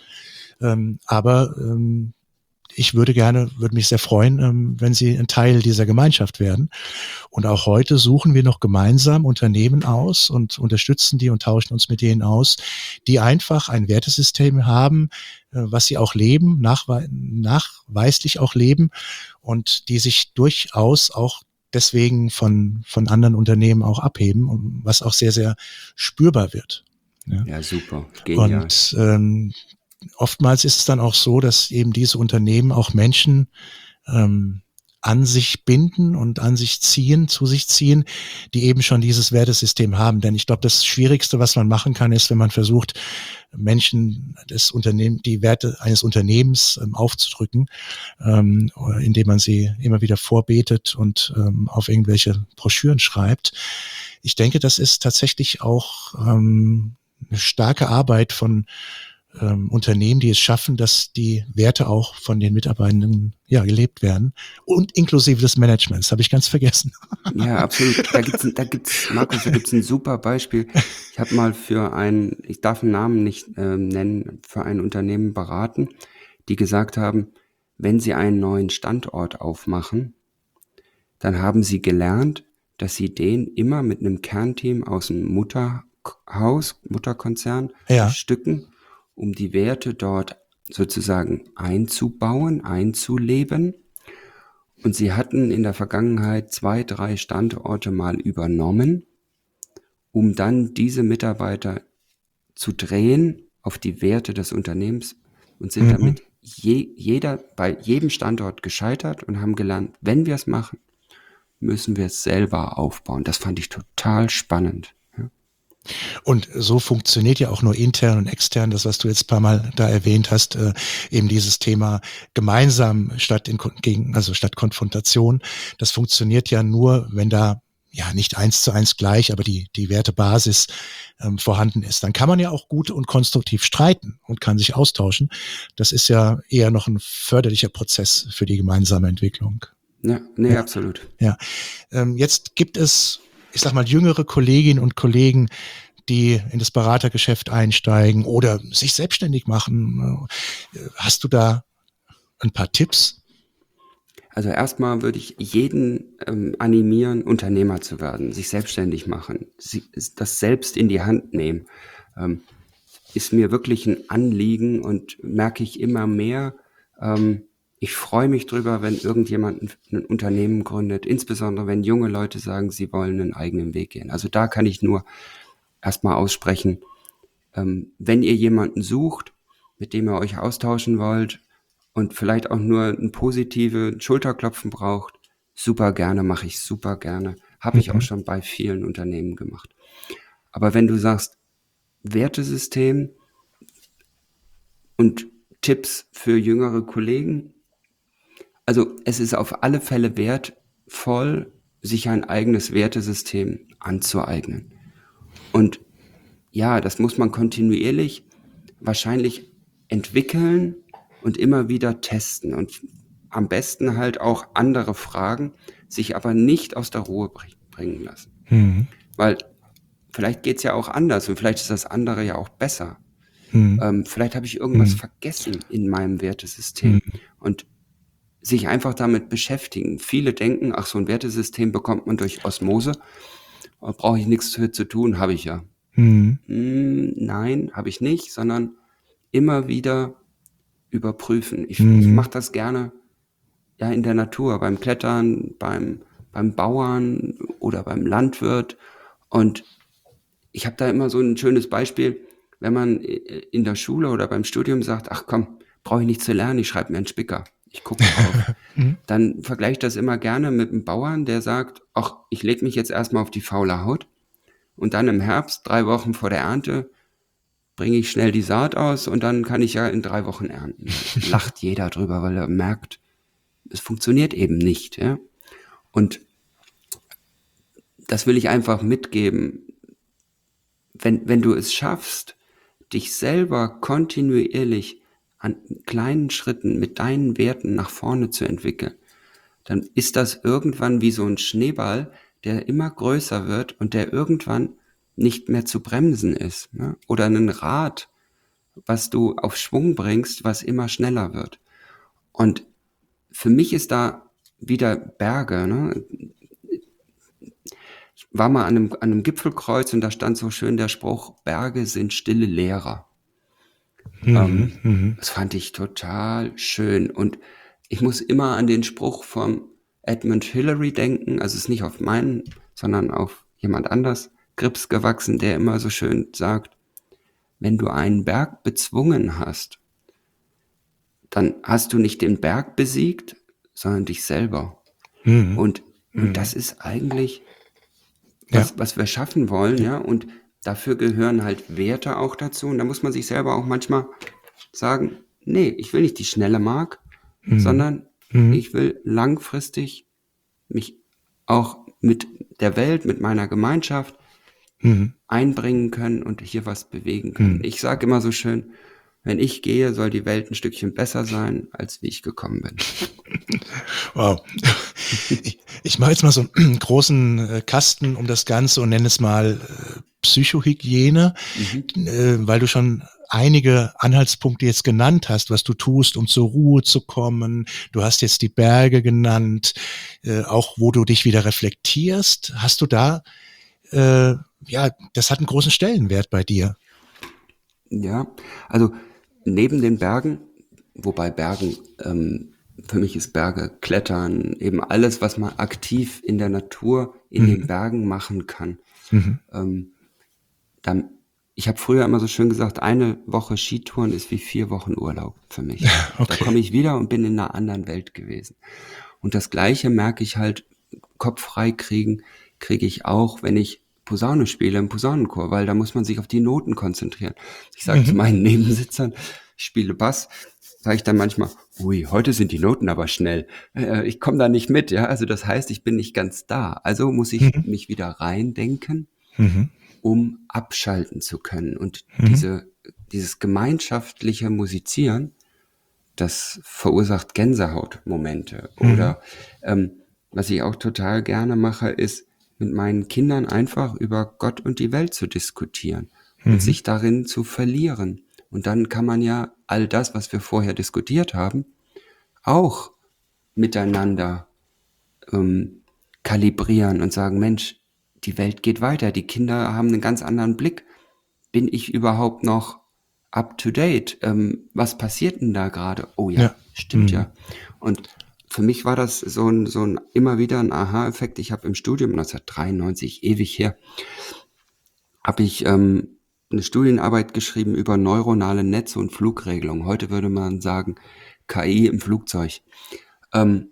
Ähm, aber ähm, ich würde gerne, würde mich sehr freuen, ähm, wenn Sie ein Teil dieser Gemeinschaft werden. Und auch heute suchen wir noch gemeinsam Unternehmen aus und unterstützen die und tauschen uns mit denen aus, die einfach ein Wertesystem haben, äh, was sie auch leben, nachwe- nachweislich auch leben und die sich durchaus auch deswegen von, von anderen Unternehmen auch abheben, und was auch sehr, sehr spürbar wird. Ja. Ja, super, genial. Und ähm, oftmals ist es dann auch so, dass eben diese Unternehmen auch Menschen ähm, an sich binden und an sich ziehen, zu sich ziehen, die eben schon dieses Wertesystem haben. Denn ich glaube, das Schwierigste, was man machen kann, ist, wenn man versucht, Menschen das Unternehmen, die Werte eines Unternehmens ähm, aufzudrücken, ähm, indem man sie immer wieder vorbetet und ähm, auf irgendwelche Broschüren schreibt. Ich denke, das ist tatsächlich auch ähm, eine starke Arbeit von Ähm, Unternehmen, die es schaffen, dass die Werte auch von den Mitarbeitenden ja gelebt werden und inklusive des Managements, habe ich ganz vergessen. Ja, absolut. Da gibt's, da gibt's, Markus, da gibt's ein super Beispiel. Ich habe mal für ein, ich darf einen Namen nicht ähm, nennen, für ein Unternehmen beraten, die gesagt haben, wenn sie einen neuen Standort aufmachen, dann haben sie gelernt, dass sie den immer mit einem Kernteam aus dem Mutterhaus, Mutterkonzern Ja. bestücken, um die Werte dort sozusagen einzubauen, einzuleben. Und sie hatten in der Vergangenheit zwei, drei Standorte mal übernommen, um dann diese Mitarbeiter zu drehen auf die Werte des Unternehmens und sind Mhm. damit je, jeder bei jedem Standort gescheitert und haben gelernt, wenn wir es machen, müssen wir es selber aufbauen. Das fand ich total spannend. Ja. Und so funktioniert ja auch nur intern und extern, das, was du jetzt ein paar Mal da erwähnt hast, äh, eben dieses Thema gemeinsam statt in, gegen, also statt Konfrontation. Das funktioniert ja nur, wenn da ja nicht eins zu eins gleich, aber die, die Wertebasis ähm, vorhanden ist. Dann kann man ja auch gut und konstruktiv streiten und kann sich austauschen. Das ist ja eher noch ein förderlicher Prozess für die gemeinsame Entwicklung. Ja, nee, Ja. absolut. Ja, ähm, jetzt gibt es, ich sag mal, jüngere Kolleginnen und Kollegen, die in das Beratergeschäft einsteigen oder sich selbstständig machen. Hast du da ein paar Tipps? Also erstmal würde ich jeden ähm, animieren, Unternehmer zu werden, sich selbstständig machen, sie, das selbst in die Hand nehmen. Ähm, ist mir wirklich ein Anliegen und merke ich immer mehr. Ähm, ich freue mich drüber, wenn irgendjemand ein, ein Unternehmen gründet, insbesondere wenn junge Leute sagen, sie wollen einen eigenen Weg gehen. Also da kann ich nur erstmal aussprechen, ähm, wenn ihr jemanden sucht, mit dem ihr euch austauschen wollt und vielleicht auch nur ein positives Schulterklopfen braucht, super gerne, mache ich super gerne. Habe ich Mhm. auch schon bei vielen Unternehmen gemacht. Aber wenn du sagst, Wertesystem und Tipps für jüngere Kollegen, also es ist auf alle Fälle wertvoll, sich ein eigenes Wertesystem anzueignen. Und ja, das muss man kontinuierlich wahrscheinlich entwickeln und immer wieder testen und am besten halt auch andere fragen, sich aber nicht aus der Ruhe bringen lassen. Mhm. Weil vielleicht geht's ja auch anders und vielleicht ist das andere ja auch besser. Mhm. Ähm, vielleicht habe ich irgendwas Mhm. vergessen in meinem Wertesystem Mhm. und sich einfach damit beschäftigen. Viele denken, ach, so ein Wertesystem bekommt man durch Osmose, brauche ich nichts für zu tun, habe ich ja. Mhm. Hm, nein, habe ich nicht, sondern immer wieder überprüfen. Ich, Mhm. ich mache das gerne ja in der Natur, beim Klettern, beim, beim Bauern oder beim Landwirt. Und ich habe da immer so ein schönes Beispiel, wenn man in der Schule oder beim Studium sagt, ach komm, brauche ich nicht zu lernen, ich schreibe mir einen Spicker. Ich gucke drauf. Mhm. Dann vergleiche ich das immer gerne mit einem Bauern, der sagt, ach, ich lege mich jetzt erstmal auf die faule Haut und dann im Herbst, drei Wochen vor der Ernte, bringe ich schnell die Saat aus und dann kann ich ja in drei Wochen ernten. Lacht jeder drüber, weil er merkt, es funktioniert eben nicht. Ja? Und das will ich einfach mitgeben. Wenn, wenn du es schaffst, dich selber kontinuierlich an kleinen Schritten mit deinen Werten nach vorne zu entwickeln, dann ist das irgendwann wie so ein Schneeball, der immer größer wird und der irgendwann nicht mehr zu bremsen ist. Ne? Oder ein Rad, was du auf Schwung bringst, was immer schneller wird. Und für mich ist da wieder Berge. Ne? Ich war mal an einem, an einem Gipfelkreuz und da stand so schön der Spruch, Berge sind stille Lehrer. Mhm. Ähm, Mhm. das fand ich total schön. Und ich muss immer an den Spruch vom Edmund Hillary denken. Also es ist nicht auf meinen, sondern auf jemand anders, Grips gewachsen, der immer so schön sagt, wenn du einen Berg bezwungen hast, dann hast du nicht den Berg besiegt, sondern dich selber. Mhm. Und, Mhm. und das ist eigentlich, was, Ja. was wir schaffen wollen, ja. Und dafür gehören halt Werte auch dazu. Und da muss man sich selber auch manchmal sagen, nee, ich will nicht die schnelle Mark, Mhm. sondern Mhm. ich will langfristig mich auch mit der Welt, mit meiner Gemeinschaft Mhm. einbringen können und hier was bewegen können. Mhm. Ich sage immer so schön, wenn ich gehe, soll die Welt ein Stückchen besser sein, als wie ich gekommen bin. Wow. Ich, ich mache jetzt mal so einen großen äh, Kasten um das Ganze und nenne es mal äh, Psychohygiene, Mhm. äh, weil du schon einige Anhaltspunkte jetzt genannt hast, was du tust, um zur Ruhe zu kommen. Du hast jetzt die Berge genannt, äh, auch wo du dich wieder reflektierst. Hast du da, äh, ja, das hat einen großen Stellenwert bei dir. Ja, also neben den Bergen, wobei Bergen, ähm, für mich ist Berge, Klettern, eben alles, was man aktiv in der Natur, in Mhm. den Bergen machen kann. Mhm. Ähm, dann, ich habe früher immer so schön gesagt, eine Woche Skitouren ist wie vier Wochen Urlaub für mich. Da Okay. komme ich wieder und bin in einer anderen Welt gewesen. Und das Gleiche merke ich halt, Kopf frei kriegen, kriege ich auch, wenn ich Posaune spiele im Posaunenchor, weil da muss man sich auf die Noten konzentrieren. Ich sage zu Mhm. meinen Nebensitzern, ich spiele Bass, sage ich dann manchmal, ui, heute sind die Noten aber schnell. Äh, ich komme da nicht mit, ja. Also das heißt, ich bin nicht ganz da. Also muss ich Mhm. mich wieder reindenken, Mhm. um abschalten zu können. Und Mhm. diese, dieses gemeinschaftliche Musizieren, das verursacht Gänsehautmomente. Mhm. Oder ähm, was ich auch total gerne mache, ist mit meinen Kindern einfach über Gott und die Welt zu diskutieren Mhm. und sich darin zu verlieren. Und dann kann man ja all das, was wir vorher diskutiert haben, auch miteinander ähm, kalibrieren und sagen, Mensch, die Welt geht weiter, die Kinder haben einen ganz anderen Blick. Bin ich überhaupt noch up to date? Ähm, was passiert denn da gerade? Oh ja, Ja. stimmt Mhm. ja. Und für mich war das so ein, so ein immer wieder ein Aha-Effekt. Ich habe im Studium neunzehnhundertdreiundneunzig, ewig her, habe ich ähm, eine Studienarbeit geschrieben über neuronale Netze und Flugregelung. Heute würde man sagen K I im Flugzeug. Ähm,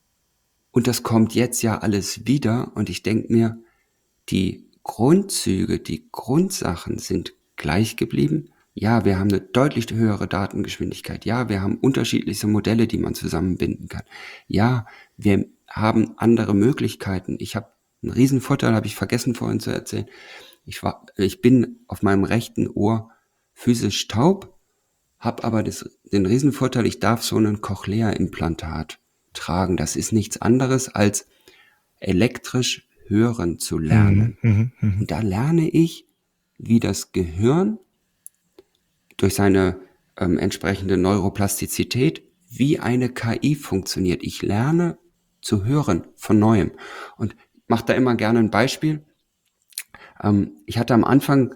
und das kommt jetzt ja alles wieder und ich denke mir, die Grundzüge, die Grundsachen sind gleich geblieben. Ja, wir haben eine deutlich höhere Datengeschwindigkeit. Ja, wir haben unterschiedlichste Modelle, die man zusammenbinden kann. Ja, wir haben andere Möglichkeiten. Ich habe einen riesen Vorteil, habe ich vergessen vorhin zu erzählen. Ich war, ich bin auf meinem rechten Ohr physisch taub, habe aber das, den riesen Vorteil, ich darf so einen Cochlea-Implantat tragen. Das ist nichts anderes als elektrisch hören zu Mhm. lernen. Mhm. Mhm. Und da lerne ich, wie das Gehirn durch seine ähm, entsprechende Neuroplastizität, wie eine K I funktioniert. Ich lerne zu hören von Neuem. Und mache da immer gerne ein Beispiel. Ähm, ich hatte am Anfang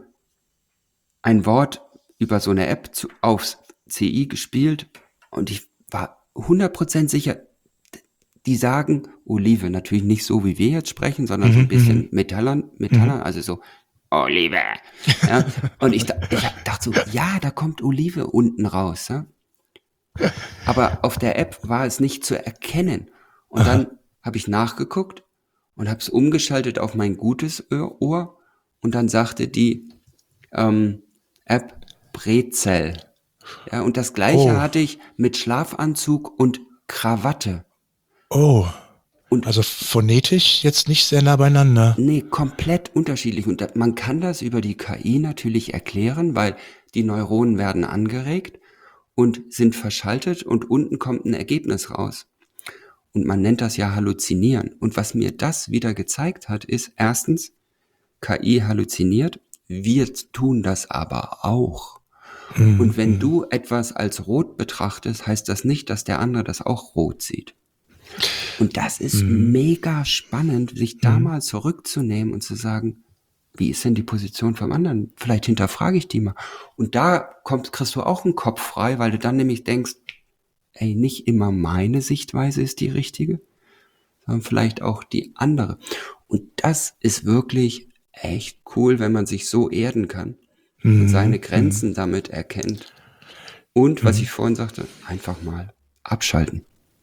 ein Wort über so eine App zu, aufs C I gespielt und ich war hundert Prozent sicher, die sagen Olive, natürlich nicht so, wie wir jetzt sprechen, sondern so ein Mhm. bisschen Mhm. Metallern, Mhm. Metallern, also so Olive. Ja? Und ich, da- ich dachte so, ja, da kommt Olive unten raus. Ja? Aber auf der App war es nicht zu erkennen. Und Aha. dann habe ich nachgeguckt und habe es umgeschaltet auf mein gutes Ohr Ohr und dann sagte die ähm, App Brezel. Ja, und das Gleiche Oh, hatte ich mit Schlafanzug und Krawatte. oh. Und Also phonetisch jetzt nicht sehr nah beieinander. nee, komplett unterschiedlich. Und da, man kann das über die K I natürlich erklären, weil die Neuronen werden angeregt und sind verschaltet und unten kommt ein Ergebnis raus. Und man nennt das ja Halluzinieren. Und was mir das wieder gezeigt hat, ist erstens, K I halluziniert, wir tun das aber auch. Mhm. Und wenn Mhm. du etwas als rot betrachtest, heißt das nicht, dass der andere das auch rot sieht. Und das ist Mhm. mega spannend, sich da mal zurückzunehmen und zu sagen, wie ist denn die Position vom anderen? Vielleicht hinterfrage ich die mal. Und da kommt, kriegst du auch einen Kopf frei, weil du dann nämlich denkst, ey, nicht immer meine Sichtweise ist die richtige, sondern vielleicht auch die andere. Und das ist wirklich echt cool, wenn man sich so erden kann und seine Mhm. Grenzen damit erkennt. Und was ich vorhin sagte, einfach mal abschalten.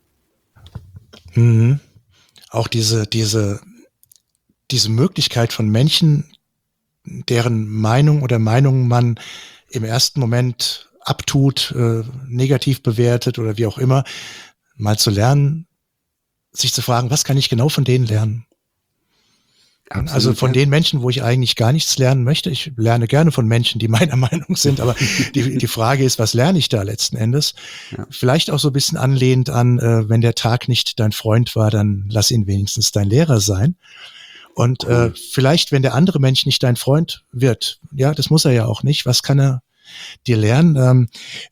Mhm. Auch diese, diese, diese Möglichkeit von Menschen, deren Meinung oder Meinungen man im ersten Moment abtut, äh, negativ bewertet oder wie auch immer, mal zu lernen, sich zu fragen, was kann ich genau von denen lernen? Absolut, Also von ja. den Menschen, wo ich eigentlich gar nichts lernen möchte. Ich lerne gerne von Menschen, die meiner Meinung sind, aber die, die Frage ist, was lerne ich da letzten Endes? Ja. Vielleicht auch so ein bisschen anlehnt an, äh, wenn der Tag nicht dein Freund war, dann lass ihn wenigstens dein Lehrer sein. Und Cool. äh, vielleicht, wenn der andere Mensch nicht dein Freund wird, ja, das muss er ja auch nicht, was kann er dir lernen? Ähm,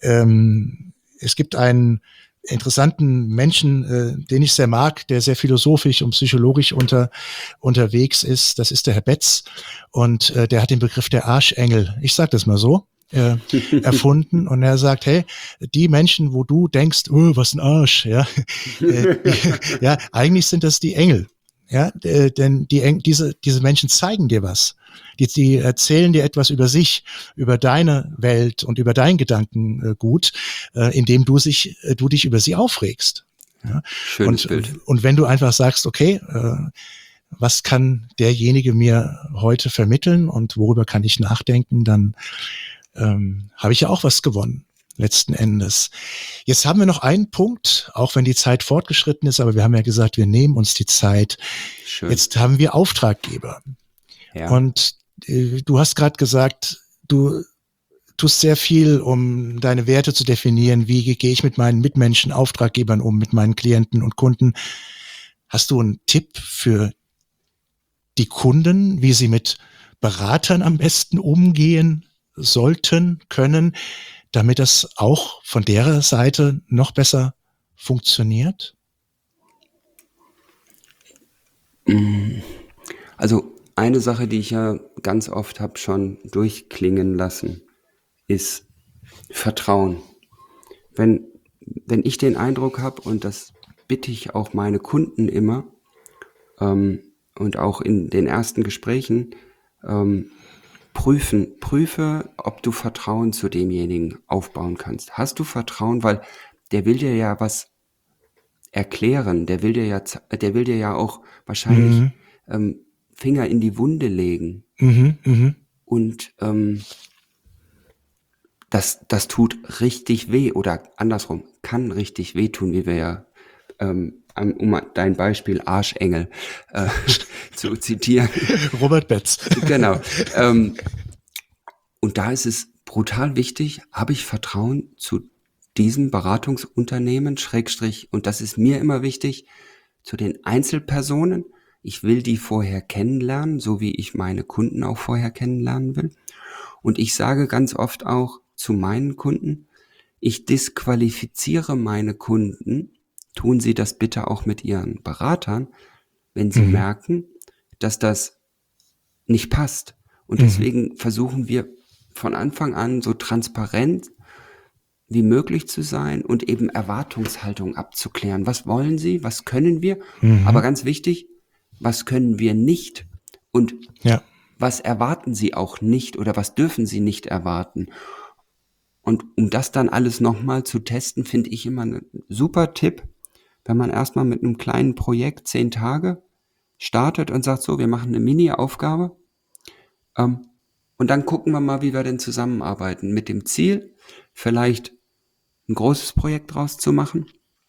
ähm, es gibt einen interessanten Menschen, äh, den ich sehr mag, der sehr philosophisch und psychologisch unter, unterwegs ist. Das ist der Herr Betz. Und äh, der hat den Begriff der Arschengel, ich sage das mal so, äh, erfunden. Und er sagt, hey, die Menschen, wo du denkst, oh, was ein Arsch, ja, äh, die, ja, eigentlich sind das die Engel. Ja, äh, denn die, Eng- diese, diese Menschen zeigen dir was. Die, die erzählen dir etwas über sich, über deine Welt und über dein Gedankengut, äh, indem du sich, äh, du dich über sie aufregst. Ja? Schönes Und, Bild. und wenn du einfach sagst, okay, äh, was kann derjenige mir heute vermitteln und worüber kann ich nachdenken, dann ähm, habe ich ja auch was gewonnen, letzten Endes. Jetzt haben wir noch einen Punkt, auch wenn die Zeit fortgeschritten ist, aber wir haben ja gesagt, wir nehmen uns die Zeit. Schön. Jetzt haben wir Auftraggeber. Ja. Und äh, du hast gerade gesagt, du tust sehr viel, um deine Werte zu definieren. Wie gehe ich mit meinen Mitmenschen, Auftraggebern um, mit meinen Klienten und Kunden? Hast du einen Tipp für die Kunden, wie sie mit Beratern am besten umgehen sollten, können, damit das auch von der Seite noch besser funktioniert? Also eine Sache, die ich ja ganz oft habe schon durchklingen lassen, ist Vertrauen. Wenn, wenn ich den Eindruck habe, und das bitte ich auch meine Kunden immer, ähm, und auch in den ersten Gesprächen, ähm, prüfen, prüfe, ob du Vertrauen zu demjenigen aufbauen kannst. Hast du Vertrauen, weil der will dir ja was erklären, der will dir ja, z- der will dir ja auch wahrscheinlich Mhm. ähm, Finger in die Wunde legen. Mhm. Mhm. Und ähm, das, das tut richtig weh oder andersrum, kann richtig wehtun, wie wir ja, ähm, um um dein Beispiel Arschengel äh, zu zitieren. Robert Betz. Genau. Ähm, und da ist es brutal wichtig, habe ich Vertrauen zu diesem Beratungsunternehmen, Schrägstrich, und das ist mir immer wichtig, zu den Einzelpersonen. Ich will die vorher kennenlernen, so wie ich meine Kunden auch vorher kennenlernen will. Und ich sage ganz oft auch zu meinen Kunden, ich disqualifiziere meine Kunden, tun Sie das bitte auch mit Ihren Beratern, wenn Sie Mhm. merken, dass das nicht passt. Und Mhm. deswegen versuchen wir von Anfang an so transparent wie möglich zu sein und eben Erwartungshaltung abzuklären. Was wollen Sie? Was können wir? Mhm. Aber ganz wichtig, was können wir nicht? Und Ja. was erwarten Sie auch nicht oder was dürfen Sie nicht erwarten? Und um das dann alles nochmal zu testen, finde ich immer einen super Tipp, wenn man erstmal mit einem kleinen Projekt zehn Tage startet und sagt so, wir machen eine Mini-Aufgabe ähm, und dann gucken wir mal, wie wir denn zusammenarbeiten. Mit dem Ziel, vielleicht ein großes Projekt draus zu machen.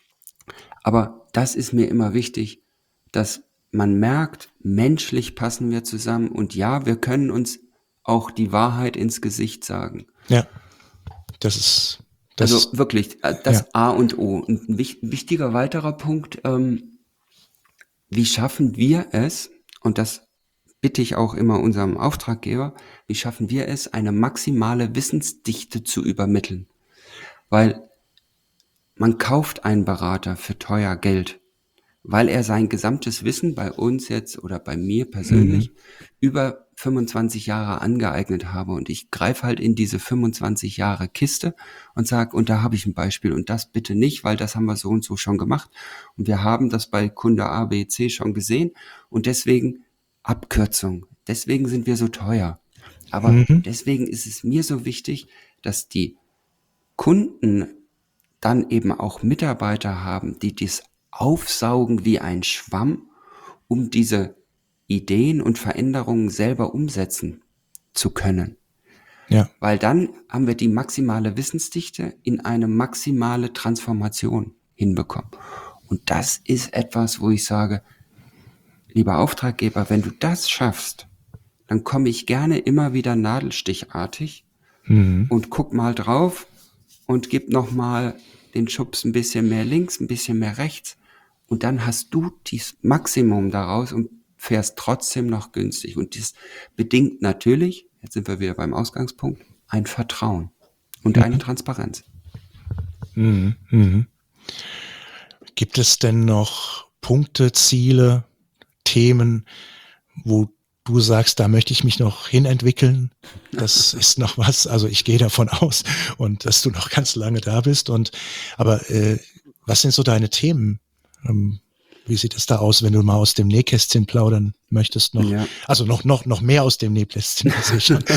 Aber das ist mir immer wichtig, dass man merkt, menschlich passen wir zusammen und ja, wir können uns auch die Wahrheit ins Gesicht sagen. Ja, das ist das Also wirklich, äh, das ja. A und O. Und ein wich- wichtiger weiterer Punkt, ähm, wie schaffen wir es, und das bitte ich auch immer unserem Auftraggeber, wie schaffen wir es, eine maximale Wissensdichte zu übermitteln? Weil man kauft einen Berater für teuer Geld, weil er sein gesamtes Wissen bei uns jetzt oder bei mir persönlich Mhm. über fünfundzwanzig Jahre angeeignet habe. Und ich greife halt in diese fünfundzwanzig Jahre Kiste und sage, und da habe ich ein Beispiel und das bitte nicht, weil das haben wir so und so schon gemacht. Und wir haben das bei Kunde A, B, C schon gesehen und deswegen Abkürzung. Deswegen sind wir so teuer. Aber Mhm. deswegen ist es mir so wichtig, dass die Kunden dann eben auch Mitarbeiter haben, die dies aufsaugen wie ein Schwamm, um diese Ideen und Veränderungen selber umsetzen zu können. Ja. Weil dann haben wir die maximale Wissensdichte in eine maximale Transformation hinbekommen. Und das ist etwas, wo ich sage, lieber Auftraggeber, wenn du das schaffst, dann komme ich gerne immer wieder nadelstichartig Mhm. und guck mal drauf und gib nochmal den Schubs ein bisschen mehr links, ein bisschen mehr rechts und dann hast du das Maximum daraus und fährst trotzdem noch günstig. Und das bedingt natürlich, jetzt sind wir wieder beim Ausgangspunkt, ein Vertrauen und eine Transparenz. Mhm. Mhm. Gibt es denn noch Punkte, Ziele, Themen, wo du sagst, da möchte ich mich noch hinentwickeln? Das ist noch was. Also ich gehe davon aus und dass du noch ganz lange da bist. Und aber äh, was sind so deine Themen? Ähm, wie sieht es da aus, wenn du mal aus dem Nähkästchen plaudern möchtest noch? Ja. Also noch noch noch mehr aus dem Nähkästchen, das sehe ich schon.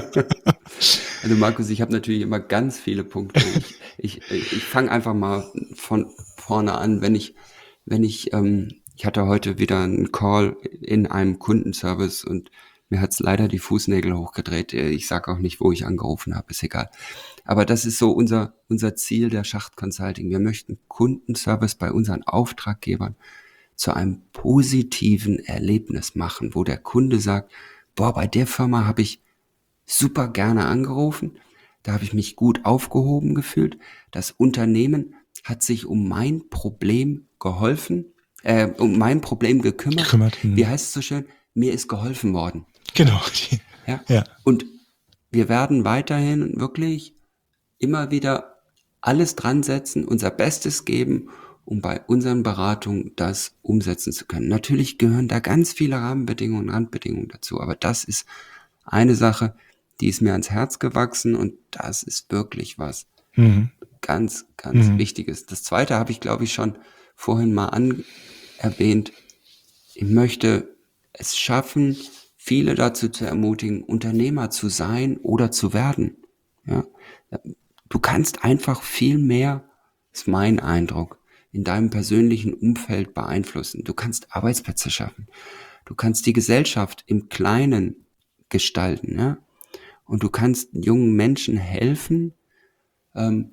Also Markus, ich habe natürlich immer ganz viele Punkte. Ich, ich, ich fange einfach mal von vorne an. Wenn ich, wenn ich, ähm, ich hatte heute wieder einen Call in einem Kundenservice und mir hat's leider die Fußnägel hochgedreht. Ich sage auch nicht, wo ich angerufen habe, ist egal. Aber das ist so unser, unser Ziel der Schacht Consulting. Wir möchten Kundenservice bei unseren Auftraggebern zu einem positiven Erlebnis machen, wo der Kunde sagt, boah, bei der Firma habe ich super gerne angerufen, da habe ich mich gut aufgehoben gefühlt. Das Unternehmen hat sich um mein Problem geholfen, äh, um mein Problem gekümmert. Gekümmert, hm. Wie heißt es so schön? Mir ist geholfen worden. Genau. Ja? Ja. Und wir werden weiterhin wirklich immer wieder alles dran setzen, unser Bestes geben, um bei unseren Beratungen das umsetzen zu können. Natürlich gehören da ganz viele Rahmenbedingungen und Randbedingungen dazu, aber das ist eine Sache, die ist mir ans Herz gewachsen und das ist wirklich was Mhm. ganz, ganz Mhm. Wichtiges. Das Zweite habe ich, glaube ich, schon vorhin mal an erwähnt. Ich möchte es schaffen, viele dazu zu ermutigen, Unternehmer zu sein oder zu werden. Ja? Du kannst einfach viel mehr, ist mein Eindruck, in deinem persönlichen Umfeld beeinflussen. Du kannst Arbeitsplätze schaffen. Du kannst die Gesellschaft im Kleinen gestalten. Ja? Und du kannst jungen Menschen helfen, ähm,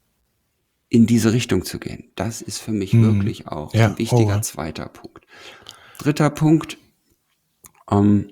in diese Richtung zu gehen. Das ist für mich Mhm. wirklich auch Ja, ein wichtiger oh. zweiter Punkt. Dritter Punkt, ähm,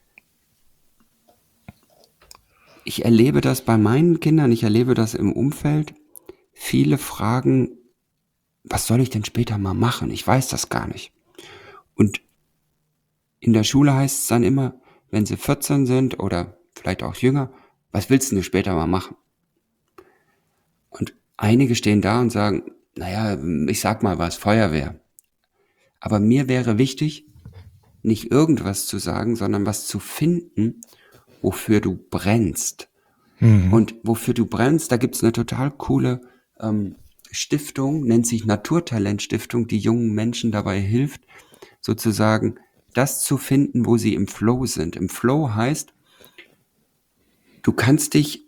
ich erlebe das bei meinen Kindern, ich erlebe das im Umfeld. Viele fragen, was soll ich denn später mal machen? Ich weiß das gar nicht. Und in der Schule heißt es dann immer, wenn sie vierzehn sind oder vielleicht auch jünger, was willst du später mal machen? Und einige stehen da und sagen, naja, ich sag mal was, Feuerwehr. Aber mir wäre wichtig, nicht irgendwas zu sagen, sondern was zu finden, wofür du brennst. Mhm. Und wofür du brennst, da gibt's eine total coole ähm, Stiftung, nennt sich Naturtalentstiftung, die jungen Menschen dabei hilft, sozusagen das zu finden, wo sie im Flow sind. Im Flow heißt, du kannst dich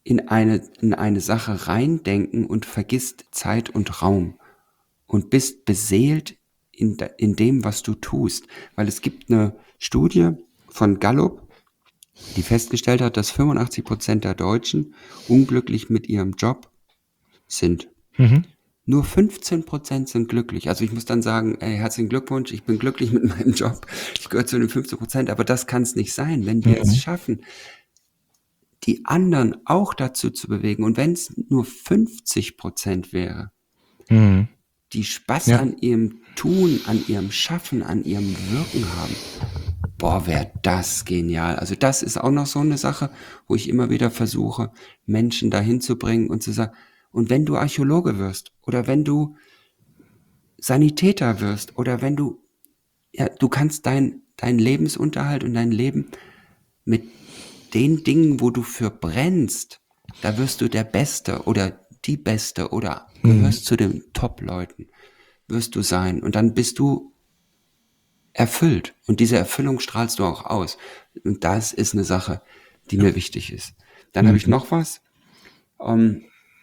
in eine, in eine Sache reindenken und vergisst Zeit und Raum und bist beseelt in, de, in dem, was du tust. Weil es gibt eine Studie von Gallup, die festgestellt hat, dass fünfundachtzig Prozent der Deutschen unglücklich mit ihrem Job sind. Mhm. Nur fünfzehn Prozent sind glücklich. Also ich muss dann sagen, ey, herzlichen Glückwunsch, ich bin glücklich mit meinem Job. Ich gehöre zu den fünfzehn Prozent, aber das kann es nicht sein, wenn wir Mhm. es schaffen, die anderen auch dazu zu bewegen. Und wenn es nur fünfzig Prozent wäre, Mhm. die Spaß Ja. an ihrem Tun, an ihrem Schaffen, an ihrem Wirken haben, boah, wäre das genial. Also das ist auch noch so eine Sache, wo ich immer wieder versuche, Menschen dahin zu bringen und zu sagen, und wenn du Archäologe wirst oder wenn du Sanitäter wirst oder wenn du, ja, du kannst dein, dein Lebensunterhalt und dein Leben mit den Dingen, wo du für brennst, da wirst du der Beste oder die Beste oder gehörst Mhm. zu den Top-Leuten, wirst du sein. Und dann bist du erfüllt. Und diese Erfüllung strahlst du auch aus. Und das ist eine Sache, die mir wichtig ist. Dann habe ich Mhm. noch was. Ähm,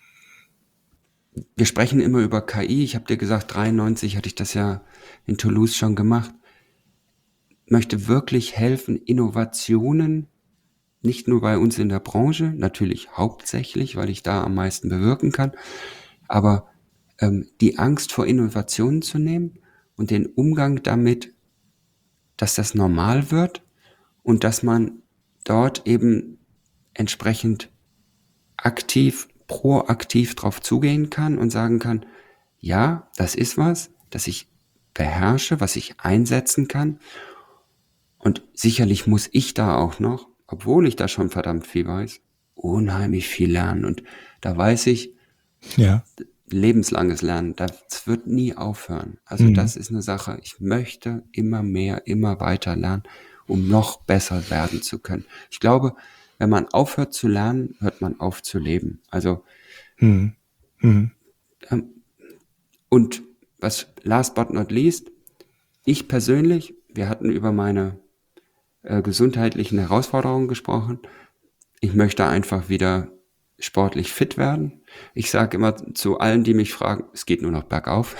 wir sprechen immer über K I. Ich habe dir gesagt, dreiundneunzig hatte ich das ja in Toulouse schon gemacht. Möchte wirklich helfen, Innovationen, nicht nur bei uns in der Branche, natürlich hauptsächlich, weil ich da am meisten bewirken kann, aber ähm, die Angst vor Innovationen zu nehmen und den Umgang damit, dass das normal wird und dass man dort eben entsprechend aktiv, proaktiv drauf zugehen kann und sagen kann, ja, das ist was, das ich beherrsche, was ich einsetzen kann. Und sicherlich muss ich da auch noch, obwohl ich da schon verdammt viel weiß, unheimlich viel lernen. Und da weiß ich, Ja. lebenslanges Lernen, das wird nie aufhören. Also Mhm. das ist eine Sache, ich möchte immer mehr, immer weiter lernen, um noch besser werden zu können. Ich glaube, wenn man aufhört zu lernen, hört man auf zu leben. Also Mhm. Mhm. ähm, und was last but not least, ich persönlich, wir hatten über meine äh, gesundheitlichen Herausforderungen gesprochen. Ich möchte einfach wieder sportlich fit werden. Ich sage immer zu allen, die mich fragen, es geht nur noch bergauf.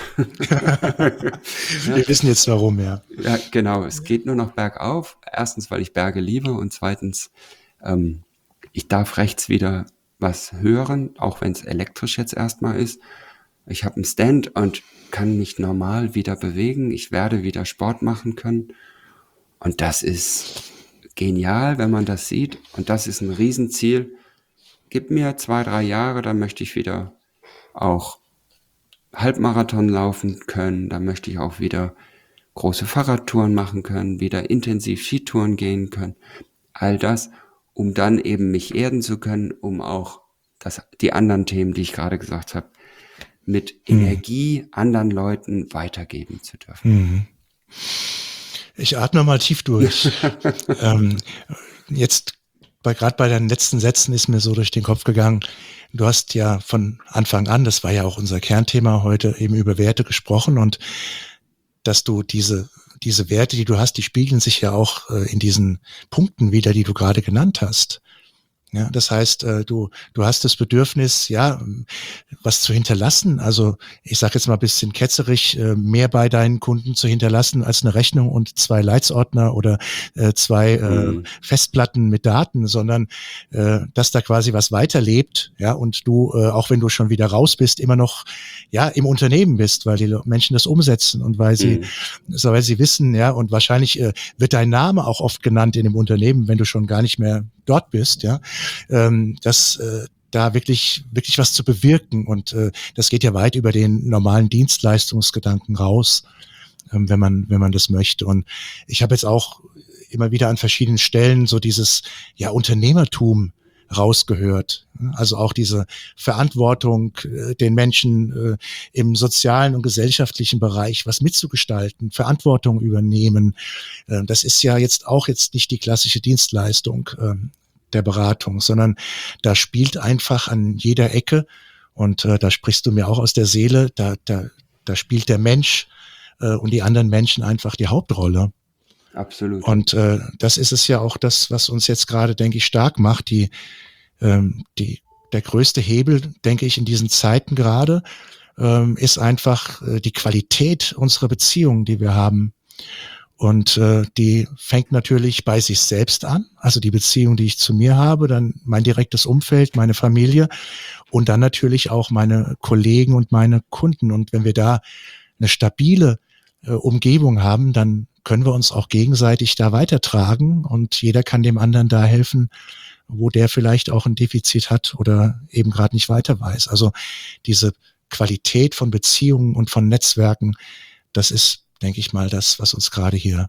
Wir wissen jetzt warum, ja. Ja, genau, es geht nur noch bergauf. Erstens, weil ich Berge liebe und zweitens, ähm, ich darf rechts wieder was hören, auch wenn es elektrisch jetzt erstmal ist. Ich habe einen Stand und kann mich normal wieder bewegen. Ich werde wieder Sport machen können. Und das ist genial, wenn man das sieht. Und das ist ein Riesenziel. Gib mir zwei, drei Jahre, dann möchte ich wieder auch Halbmarathon laufen können. Dann möchte ich auch wieder große Fahrradtouren machen können, wieder intensiv Skitouren gehen können. All das, um dann eben mich erden zu können, um auch das, die anderen Themen, die ich gerade gesagt habe, mit Energie anderen Leuten weitergeben zu dürfen. Mhm. Ich atme mal tief durch. ähm, jetzt bei gerade bei deinen letzten Sätzen ist mir so durch den Kopf gegangen, du hast ja von Anfang an, das war ja auch unser Kernthema heute, eben über Werte gesprochen und dass du diese diese Werte, die du hast, die spiegeln sich ja auch äh, in diesen Punkten wieder, die du gerade genannt hast. Ja, das heißt, äh, du du hast das Bedürfnis, ja, was zu hinterlassen. Also ich sage jetzt mal ein bisschen ketzerig, äh, mehr bei deinen Kunden zu hinterlassen als eine Rechnung und zwei Leitsordner oder äh, zwei äh, Mhm. Festplatten mit Daten, sondern äh, dass da quasi was weiterlebt, ja, und du, äh, auch wenn du schon wieder raus bist, immer noch ja im Unternehmen bist, weil die Menschen das umsetzen und weil sie, Mhm. so weil sie wissen, ja, und wahrscheinlich äh, wird dein Name auch oft genannt in dem Unternehmen, wenn du schon gar nicht mehr dort bist, ja, ähm, dass äh, da wirklich wirklich was zu bewirken und äh, das geht ja weit über den normalen Dienstleistungsgedanken raus, ähm, wenn man wenn man das möchte. Und ich habe jetzt auch immer wieder an verschiedenen Stellen so dieses ja Unternehmertum rausgehört. Also auch diese Verantwortung, äh, den Menschen äh, im sozialen und gesellschaftlichen Bereich was mitzugestalten, Verantwortung übernehmen. Äh, das ist ja jetzt auch jetzt nicht die klassische Dienstleistung äh, der Beratung, sondern da spielt einfach an jeder Ecke, und äh, da sprichst du mir auch aus der Seele, da, da, da spielt der Mensch äh, und die anderen Menschen einfach die Hauptrolle. Absolut. Und äh, das ist es ja auch das, was uns jetzt gerade, denke ich, stark macht, die, ähm, die der größte Hebel, denke ich, in diesen Zeiten gerade, ähm, ist einfach äh, die Qualität unserer Beziehungen, die wir haben. Und äh, die fängt natürlich bei sich selbst an, also die Beziehung, die ich zu mir habe, dann mein direktes Umfeld, meine Familie und dann natürlich auch meine Kollegen und meine Kunden. Und wenn wir da eine stabile äh, Umgebung haben, dann können wir uns auch gegenseitig da weitertragen und jeder kann dem anderen da helfen, wo der vielleicht auch ein Defizit hat oder eben gerade nicht weiter weiß. Also diese Qualität von Beziehungen und von Netzwerken, das ist, denke ich mal, das, was uns gerade hier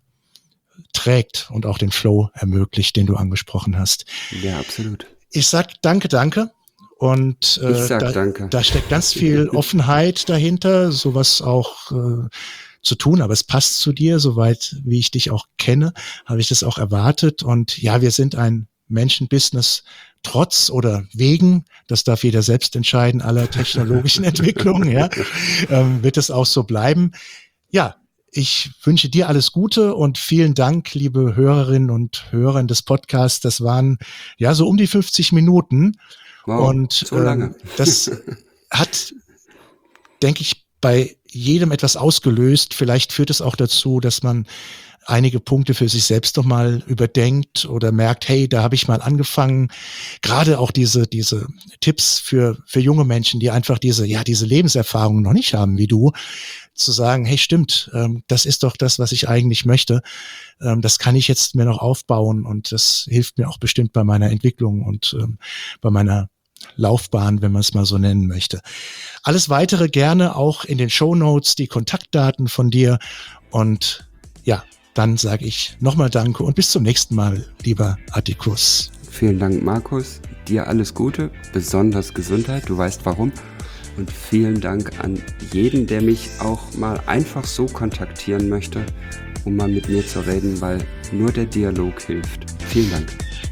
trägt und auch den Flow ermöglicht, den du angesprochen hast. Ja, absolut. Ich sag danke, danke. Und äh, ich sag da, danke. da steckt ganz viel Offenheit dahinter, sowas auch äh, zu tun, aber es passt zu dir, soweit wie ich dich auch kenne, habe ich das auch erwartet. Und ja, wir sind ein Menschenbusiness trotz oder wegen, das darf jeder selbst entscheiden, aller technologischen Entwicklungen, ja, ähm, wird es auch so bleiben. Ja, ich wünsche dir alles Gute und vielen Dank, liebe Hörerinnen und Hörer des Podcasts. Das waren ja so um die fünfzig Minuten. Wow, und so lange. Ähm, das hat, denke ich, bei jedem etwas ausgelöst. Vielleicht führt es auch dazu, dass man einige Punkte für sich selbst noch mal überdenkt oder merkt, hey, da habe ich mal angefangen. Gerade auch diese diese Tipps für für junge Menschen, die einfach diese ja diese Lebenserfahrung noch nicht haben wie du, zu sagen, hey, stimmt, ähm, das ist doch das, was ich eigentlich möchte. Ähm, das kann ich jetzt mir noch aufbauen und das hilft mir auch bestimmt bei meiner Entwicklung und ähm, bei meiner Laufbahn, wenn man es mal so nennen möchte. Alles Weitere gerne auch in den Shownotes, die Kontaktdaten von dir und ja, dann sage ich nochmal Danke und bis zum nächsten Mal, lieber Atticus. Vielen Dank, Markus. Dir alles Gute, besonders Gesundheit. Du weißt warum. Und vielen Dank an jeden, der mich auch mal einfach so kontaktieren möchte, um mal mit mir zu reden, weil nur der Dialog hilft. Vielen Dank.